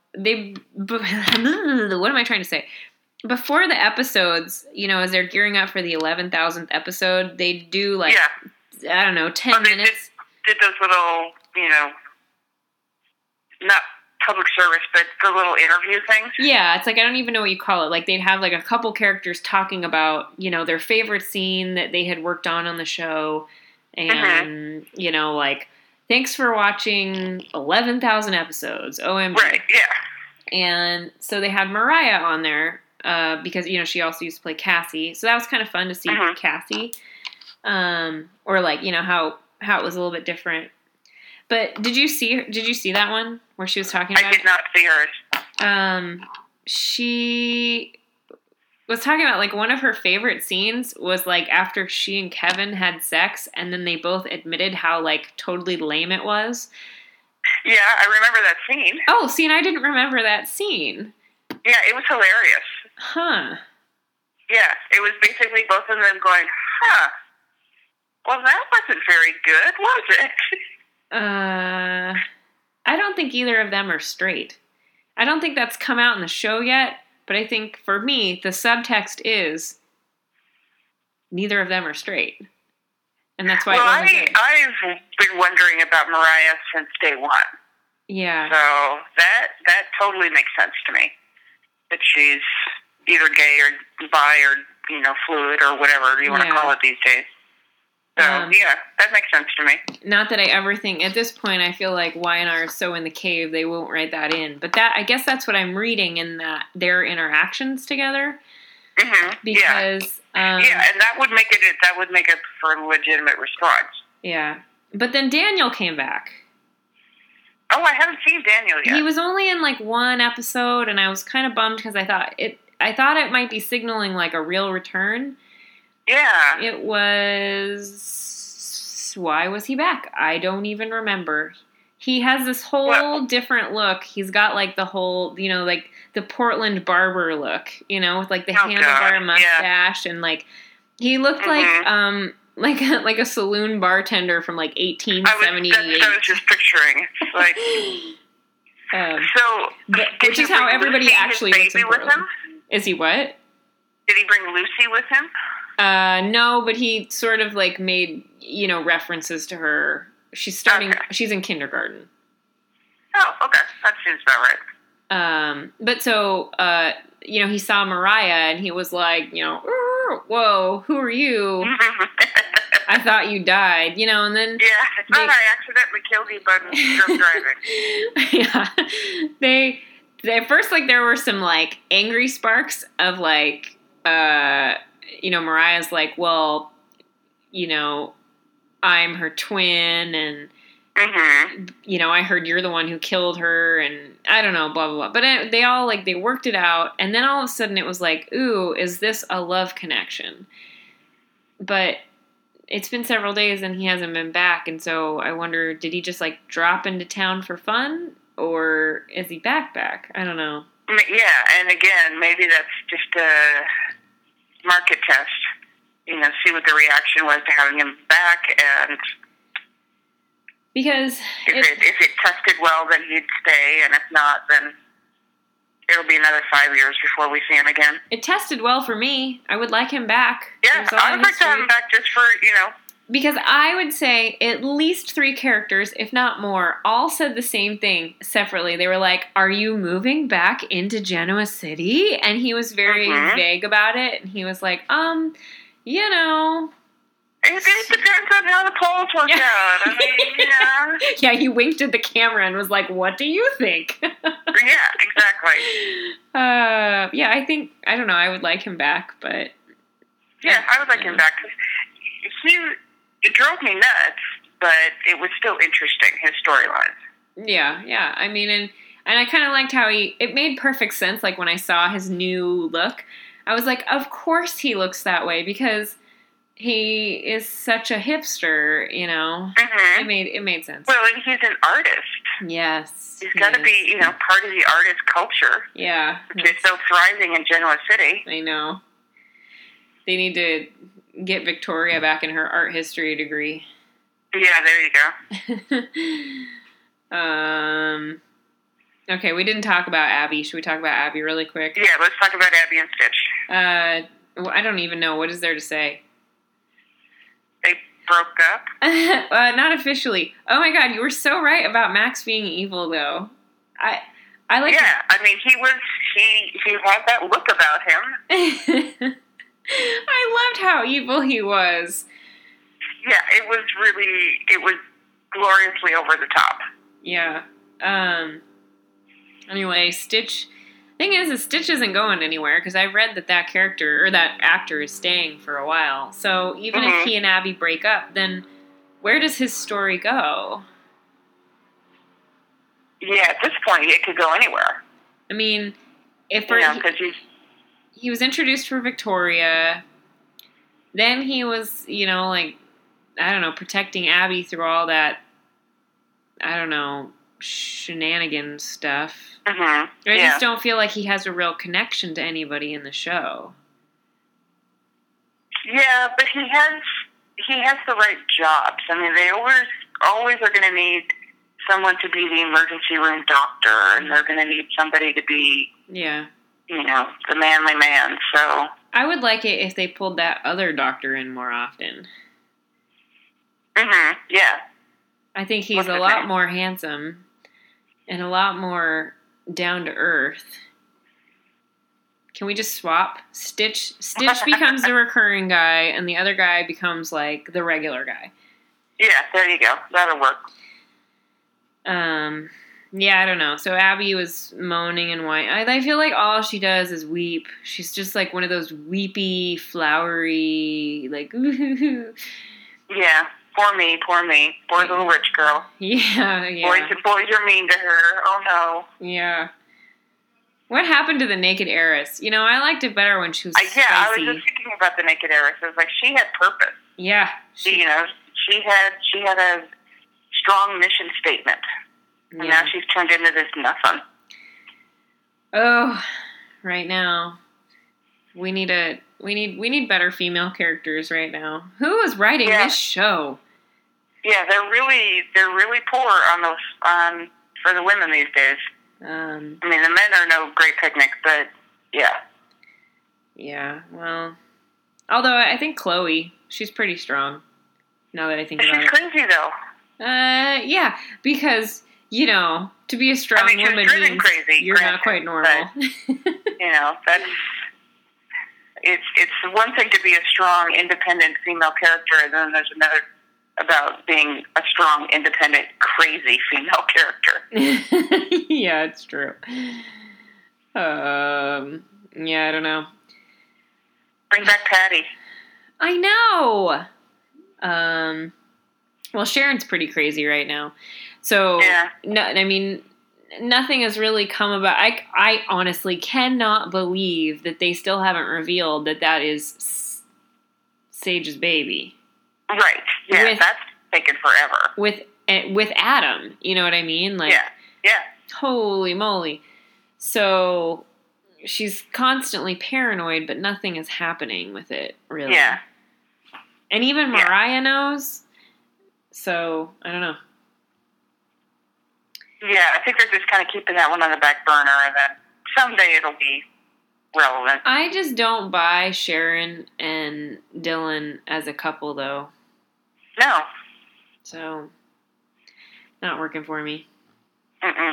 am I trying to say? Before the episodes, as they're gearing up for the 11,000th episode, they do, like, I don't know, 10 minutes. Did those little, not public service, but the little interview things. Yeah, it's like, I don't even know what you call it. Like, they'd have, like, a couple characters talking about, their favorite scene that they had worked on the show. And, like, thanks for watching 11,000 episodes. OMG. Right, yeah. And so they had Mariah on there because, she also used to play Cassie. So that was kind of fun to see Cassie. Or, like, how it was a little bit different. But did you see that one where she was talking about I did not see hers. She was talking about, like, one of her favorite scenes was, like, after she and Kevin had sex and then they both admitted how, like, totally lame it was. Yeah, I remember that scene. Oh, see, and I didn't remember that scene. Yeah, it was hilarious. Huh. Yeah, it was basically both of them going, well, that wasn't very good, was it? I don't think either of them are straight. I don't think that's come out in the show yet, but I think, for me, the subtext is neither of them are straight. And that's why I've been wondering about Mariah since day one. Yeah. So that totally makes sense to me. That she's either gay or bi or, fluid or whatever you want to call it these days. So, yeah, that makes sense to me. Not that I ever think, at this point, I feel like Y&R is so in the cave, they won't write that in. But I guess that's what I'm reading in their interactions together. Mm-hmm. Because... and that would make it for a legitimate response. Yeah. But then Daniel came back. Oh, I haven't seen Daniel yet. He was only in, like, one episode, and I was kind of bummed because I thought it might be signaling, like, a real return. Yeah. It was... Why was he back? I don't even remember. He has this whole different look. He's got, like, the whole, like, the Portland barber look, with, like, the handlebar mustache. And, like, he looked like a saloon bartender from, like, 1878. That's what I was just picturing. Like... which is how everybody actually looks in Portland. With him? Is he what? Did he bring Lucy with him? No, but he sort of, like, made, references to her. She's in kindergarten. Oh, okay. That seems about right. But so, he saw Mariah and he was like, whoa, who are you? I thought you died, and then... Yeah, I thought I accidentally killed you by drunk driving. At first, like, there were some, like, angry sparks of, like, Mariah's like, well, I'm her twin, and, I heard you're the one who killed her, and I don't know, blah, blah, blah. But they all, like, they worked it out, and then all of a sudden it was like, ooh, is this a love connection? But it's been several days and he hasn't been back, and so I wonder, did he just, like, drop into town for fun, or is he back? I don't know. Yeah, and again, maybe that's just a market test. See what the reaction was to having him back, and because if it tested well, then he'd stay, and if not, then it'll be another 5 years before we see him again. It tested well for me. I would like him back. Yeah, I would like to have him back just for, Because I would say at least 3 characters, if not more, all said the same thing separately. They were like, are you moving back into Genoa City? And he was very vague about it. And he was like, And It depends on how the polls work out. I mean, yeah. Yeah, he winked at the camera and was like, "What do you think?" Yeah, exactly. Yeah, I don't know, I would like him back, but... Yeah, I would like him back. It drove me nuts, but it was still interesting, his storylines. Yeah. I mean, and I kind of liked how it made perfect sense, like, when I saw his new look. I was like, of course he looks that way, because he is such a hipster, you know? Mm-hmm. It made sense. Well, and he's an artist. Yes. He's got to be, part of the artist culture. Yeah. Which is so thriving in Genoa City. I know. They need to get Victoria back in her art history degree. Yeah, there you go. Okay, we didn't talk about Abby. Should we talk about Abby really quick? Yeah, let's talk about Abby and Stitch. I don't even know. What is there to say? They broke up? Not officially. Oh my god, you were so right about Max being evil, though. I like... Yeah, I mean, he had that look about him. I loved how evil he was. Yeah, it was gloriously over the top. Yeah. Anyway, Stitch... Thing is Stitch isn't going anywhere, because I read that character, or that actor, is staying for a while. So even if he and Abby break up, then where does his story go? Yeah, at this point, it could go anywhere. I mean, because he was introduced for Victoria, then he was, protecting Abby through all that, shenanigans stuff. Mm-hmm. I just don't feel like he has a real connection to anybody in the show. Yeah, but he has the right jobs. I mean, they always are going to need someone to be the emergency room doctor, and they're going to need somebody to be, the manly man. So I would like it if they pulled that other doctor in more often. Mm-hmm. Yeah. I think he's a lot more handsome and a lot more down to earth. Can we just swap? Stitch becomes the recurring guy, and the other guy becomes like the regular guy. Yeah, there you go. That'll work. Yeah, I don't know. So Abby was moaning and whining. I feel like all she does is weep. She's just like one of those weepy, flowery, like, ooh. Yeah, poor me. Poor little rich girl. Yeah. Boys are mean to her. Oh, no. Yeah. What happened to the Naked Heiress? I liked it better when she was spicy. I was just thinking about the Naked Heiress. It was like she had purpose. Yeah. She had a strong mission statement. And now she's turned into this nothing. Oh, right now. We need better female characters right now. Who is writing this show? Yeah, they're really poor for the women these days. I mean, the men are no great picnic, but yeah. Yeah, well, although I think Chloe, she's pretty strong. Now that I think about it. She's crazy though. Yeah, because to be a strong woman means crazy, you're not quite normal. But, that's it's one thing to be a strong, independent female character, and then there's another about being a strong, independent, crazy female character. Yeah, it's true. Yeah, I don't know. Bring back Patty. I know. Well, Sharon's pretty crazy right now. So, nothing has really come about. I honestly cannot believe that they still haven't revealed that is Sage's baby. Right. Yeah, that's taken forever. With Adam, you know what I mean? Like, yeah. Holy moly. So, she's constantly paranoid, but nothing is happening with it, really. Yeah. And even Mariah knows. So, I don't know. Yeah, I think they're just kind of keeping that one on the back burner, and then someday it'll be relevant. I just don't buy Sharon and Dylan as a couple, though. No. So, not working for me. Mm-mm.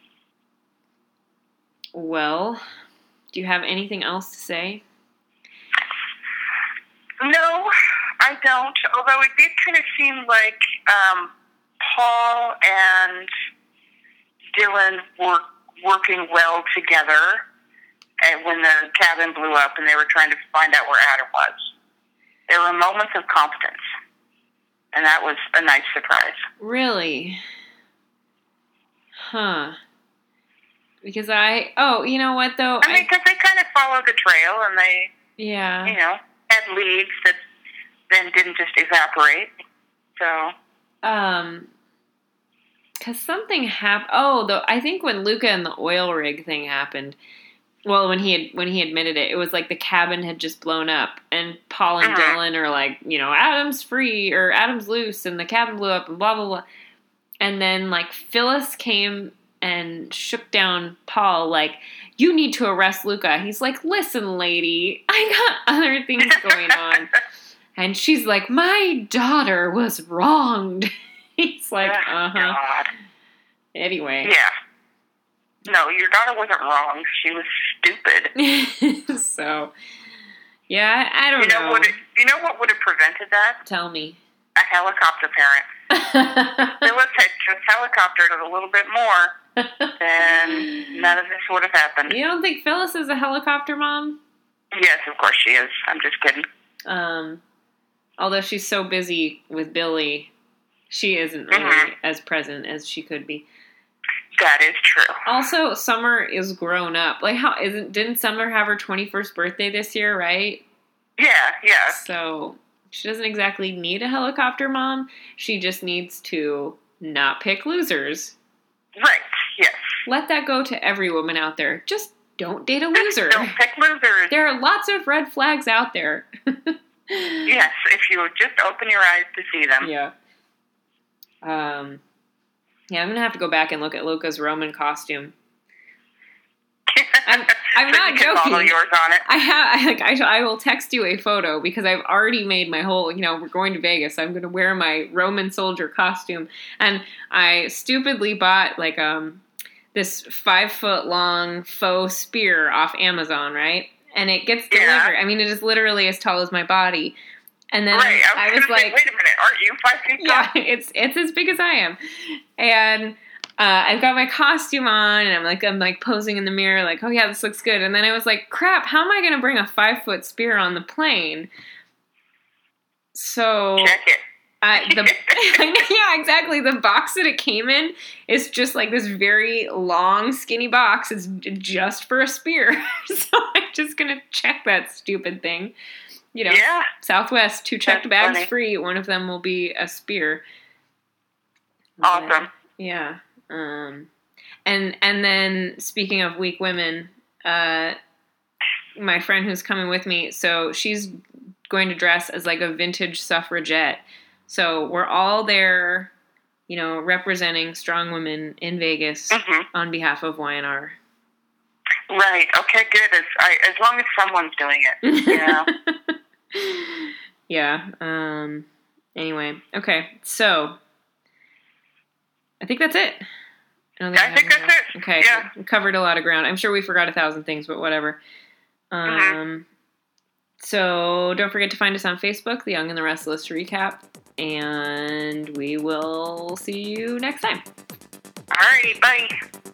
Well, do you have anything else to say? No. I don't. Although it did kind of seem like Paul and Dylan were working well together when the cabin blew up and they were trying to find out where Adam was. There were moments of competence, and that was a nice surprise. Really? Huh. Because you know what, though? I mean, because they kind of followed the trail, and they, yeah, had leads that then didn't just evaporate. So, because something happened. I think when Luca and the oil rig thing happened, well, when he admitted it, it was like the cabin had just blown up, and Paul and Dylan are like, Adam's free or Adam's loose, and the cabin blew up, and blah blah blah. And then like Phyllis came and shook down Paul, like, you need to arrest Luca. He's like, listen, lady, I got other things going on. And she's like, my daughter was wronged. He's like, God. Anyway. Yeah. No, your daughter wasn't wrong. She was stupid. So, yeah, I don't know. You know what would have prevented that? Tell me. A helicopter parent. Phyllis had just helicoptered it a little bit more, then none of this would have happened. You don't think Phyllis is a helicopter mom? Yes, of course she is. I'm just kidding. Although she's so busy with Billy, she isn't really as present as she could be. That is true. Also, Summer is grown up. Like, didn't Summer have her 21st birthday this year, right? Yeah. So she doesn't exactly need a helicopter mom. She just needs to not pick losers. Right, yes. Let that go to every woman out there. Just don't date a loser. Don't pick losers. There are lots of red flags out there. Yes, if you would just open your eyes to see them. Yeah. Yeah, I'm going to have to go back and look at Luca's Roman costume. I'm so not you can joking. Follow yours on it. I will text you a photo because I've already made my whole, we're going to Vegas. So I'm going to wear my Roman soldier costume. And I stupidly bought like this 5-foot long faux spear off Amazon, right? And it gets delivered. Yeah. I mean, it is literally as tall as my body. And then right. I was like, wait a minute, aren't you 5 feet tall? Yeah, it's as big as I am. And I've got my costume on, and I'm like posing in the mirror, like, oh yeah, this looks good. And then I was like, crap, how am I going to bring a 5-foot spear on the plane? So check it. Yeah, exactly. The box that it came in is just like this very long, skinny box. It's just for a spear. So I'm just going to check that stupid thing. Yeah. Southwest, 2 checked That's bags funny. free. One of them will be a spear. Awesome. But, yeah. And then speaking of weak women, my friend who's coming with me, so she's going to dress as like a vintage suffragette. So we're all there, representing strong women in Vegas on behalf of YNR. Right. Okay, good. As long as someone's doing it. Yeah. Yeah. Anyway. Okay. So I think that's it. I think that's it. Okay. Yeah. We covered a lot of ground. I'm sure we forgot 1,000 things, but whatever. So don't forget to find us on Facebook, The Young and the Restless Recap, and we will see you next time. Alrighty, bye.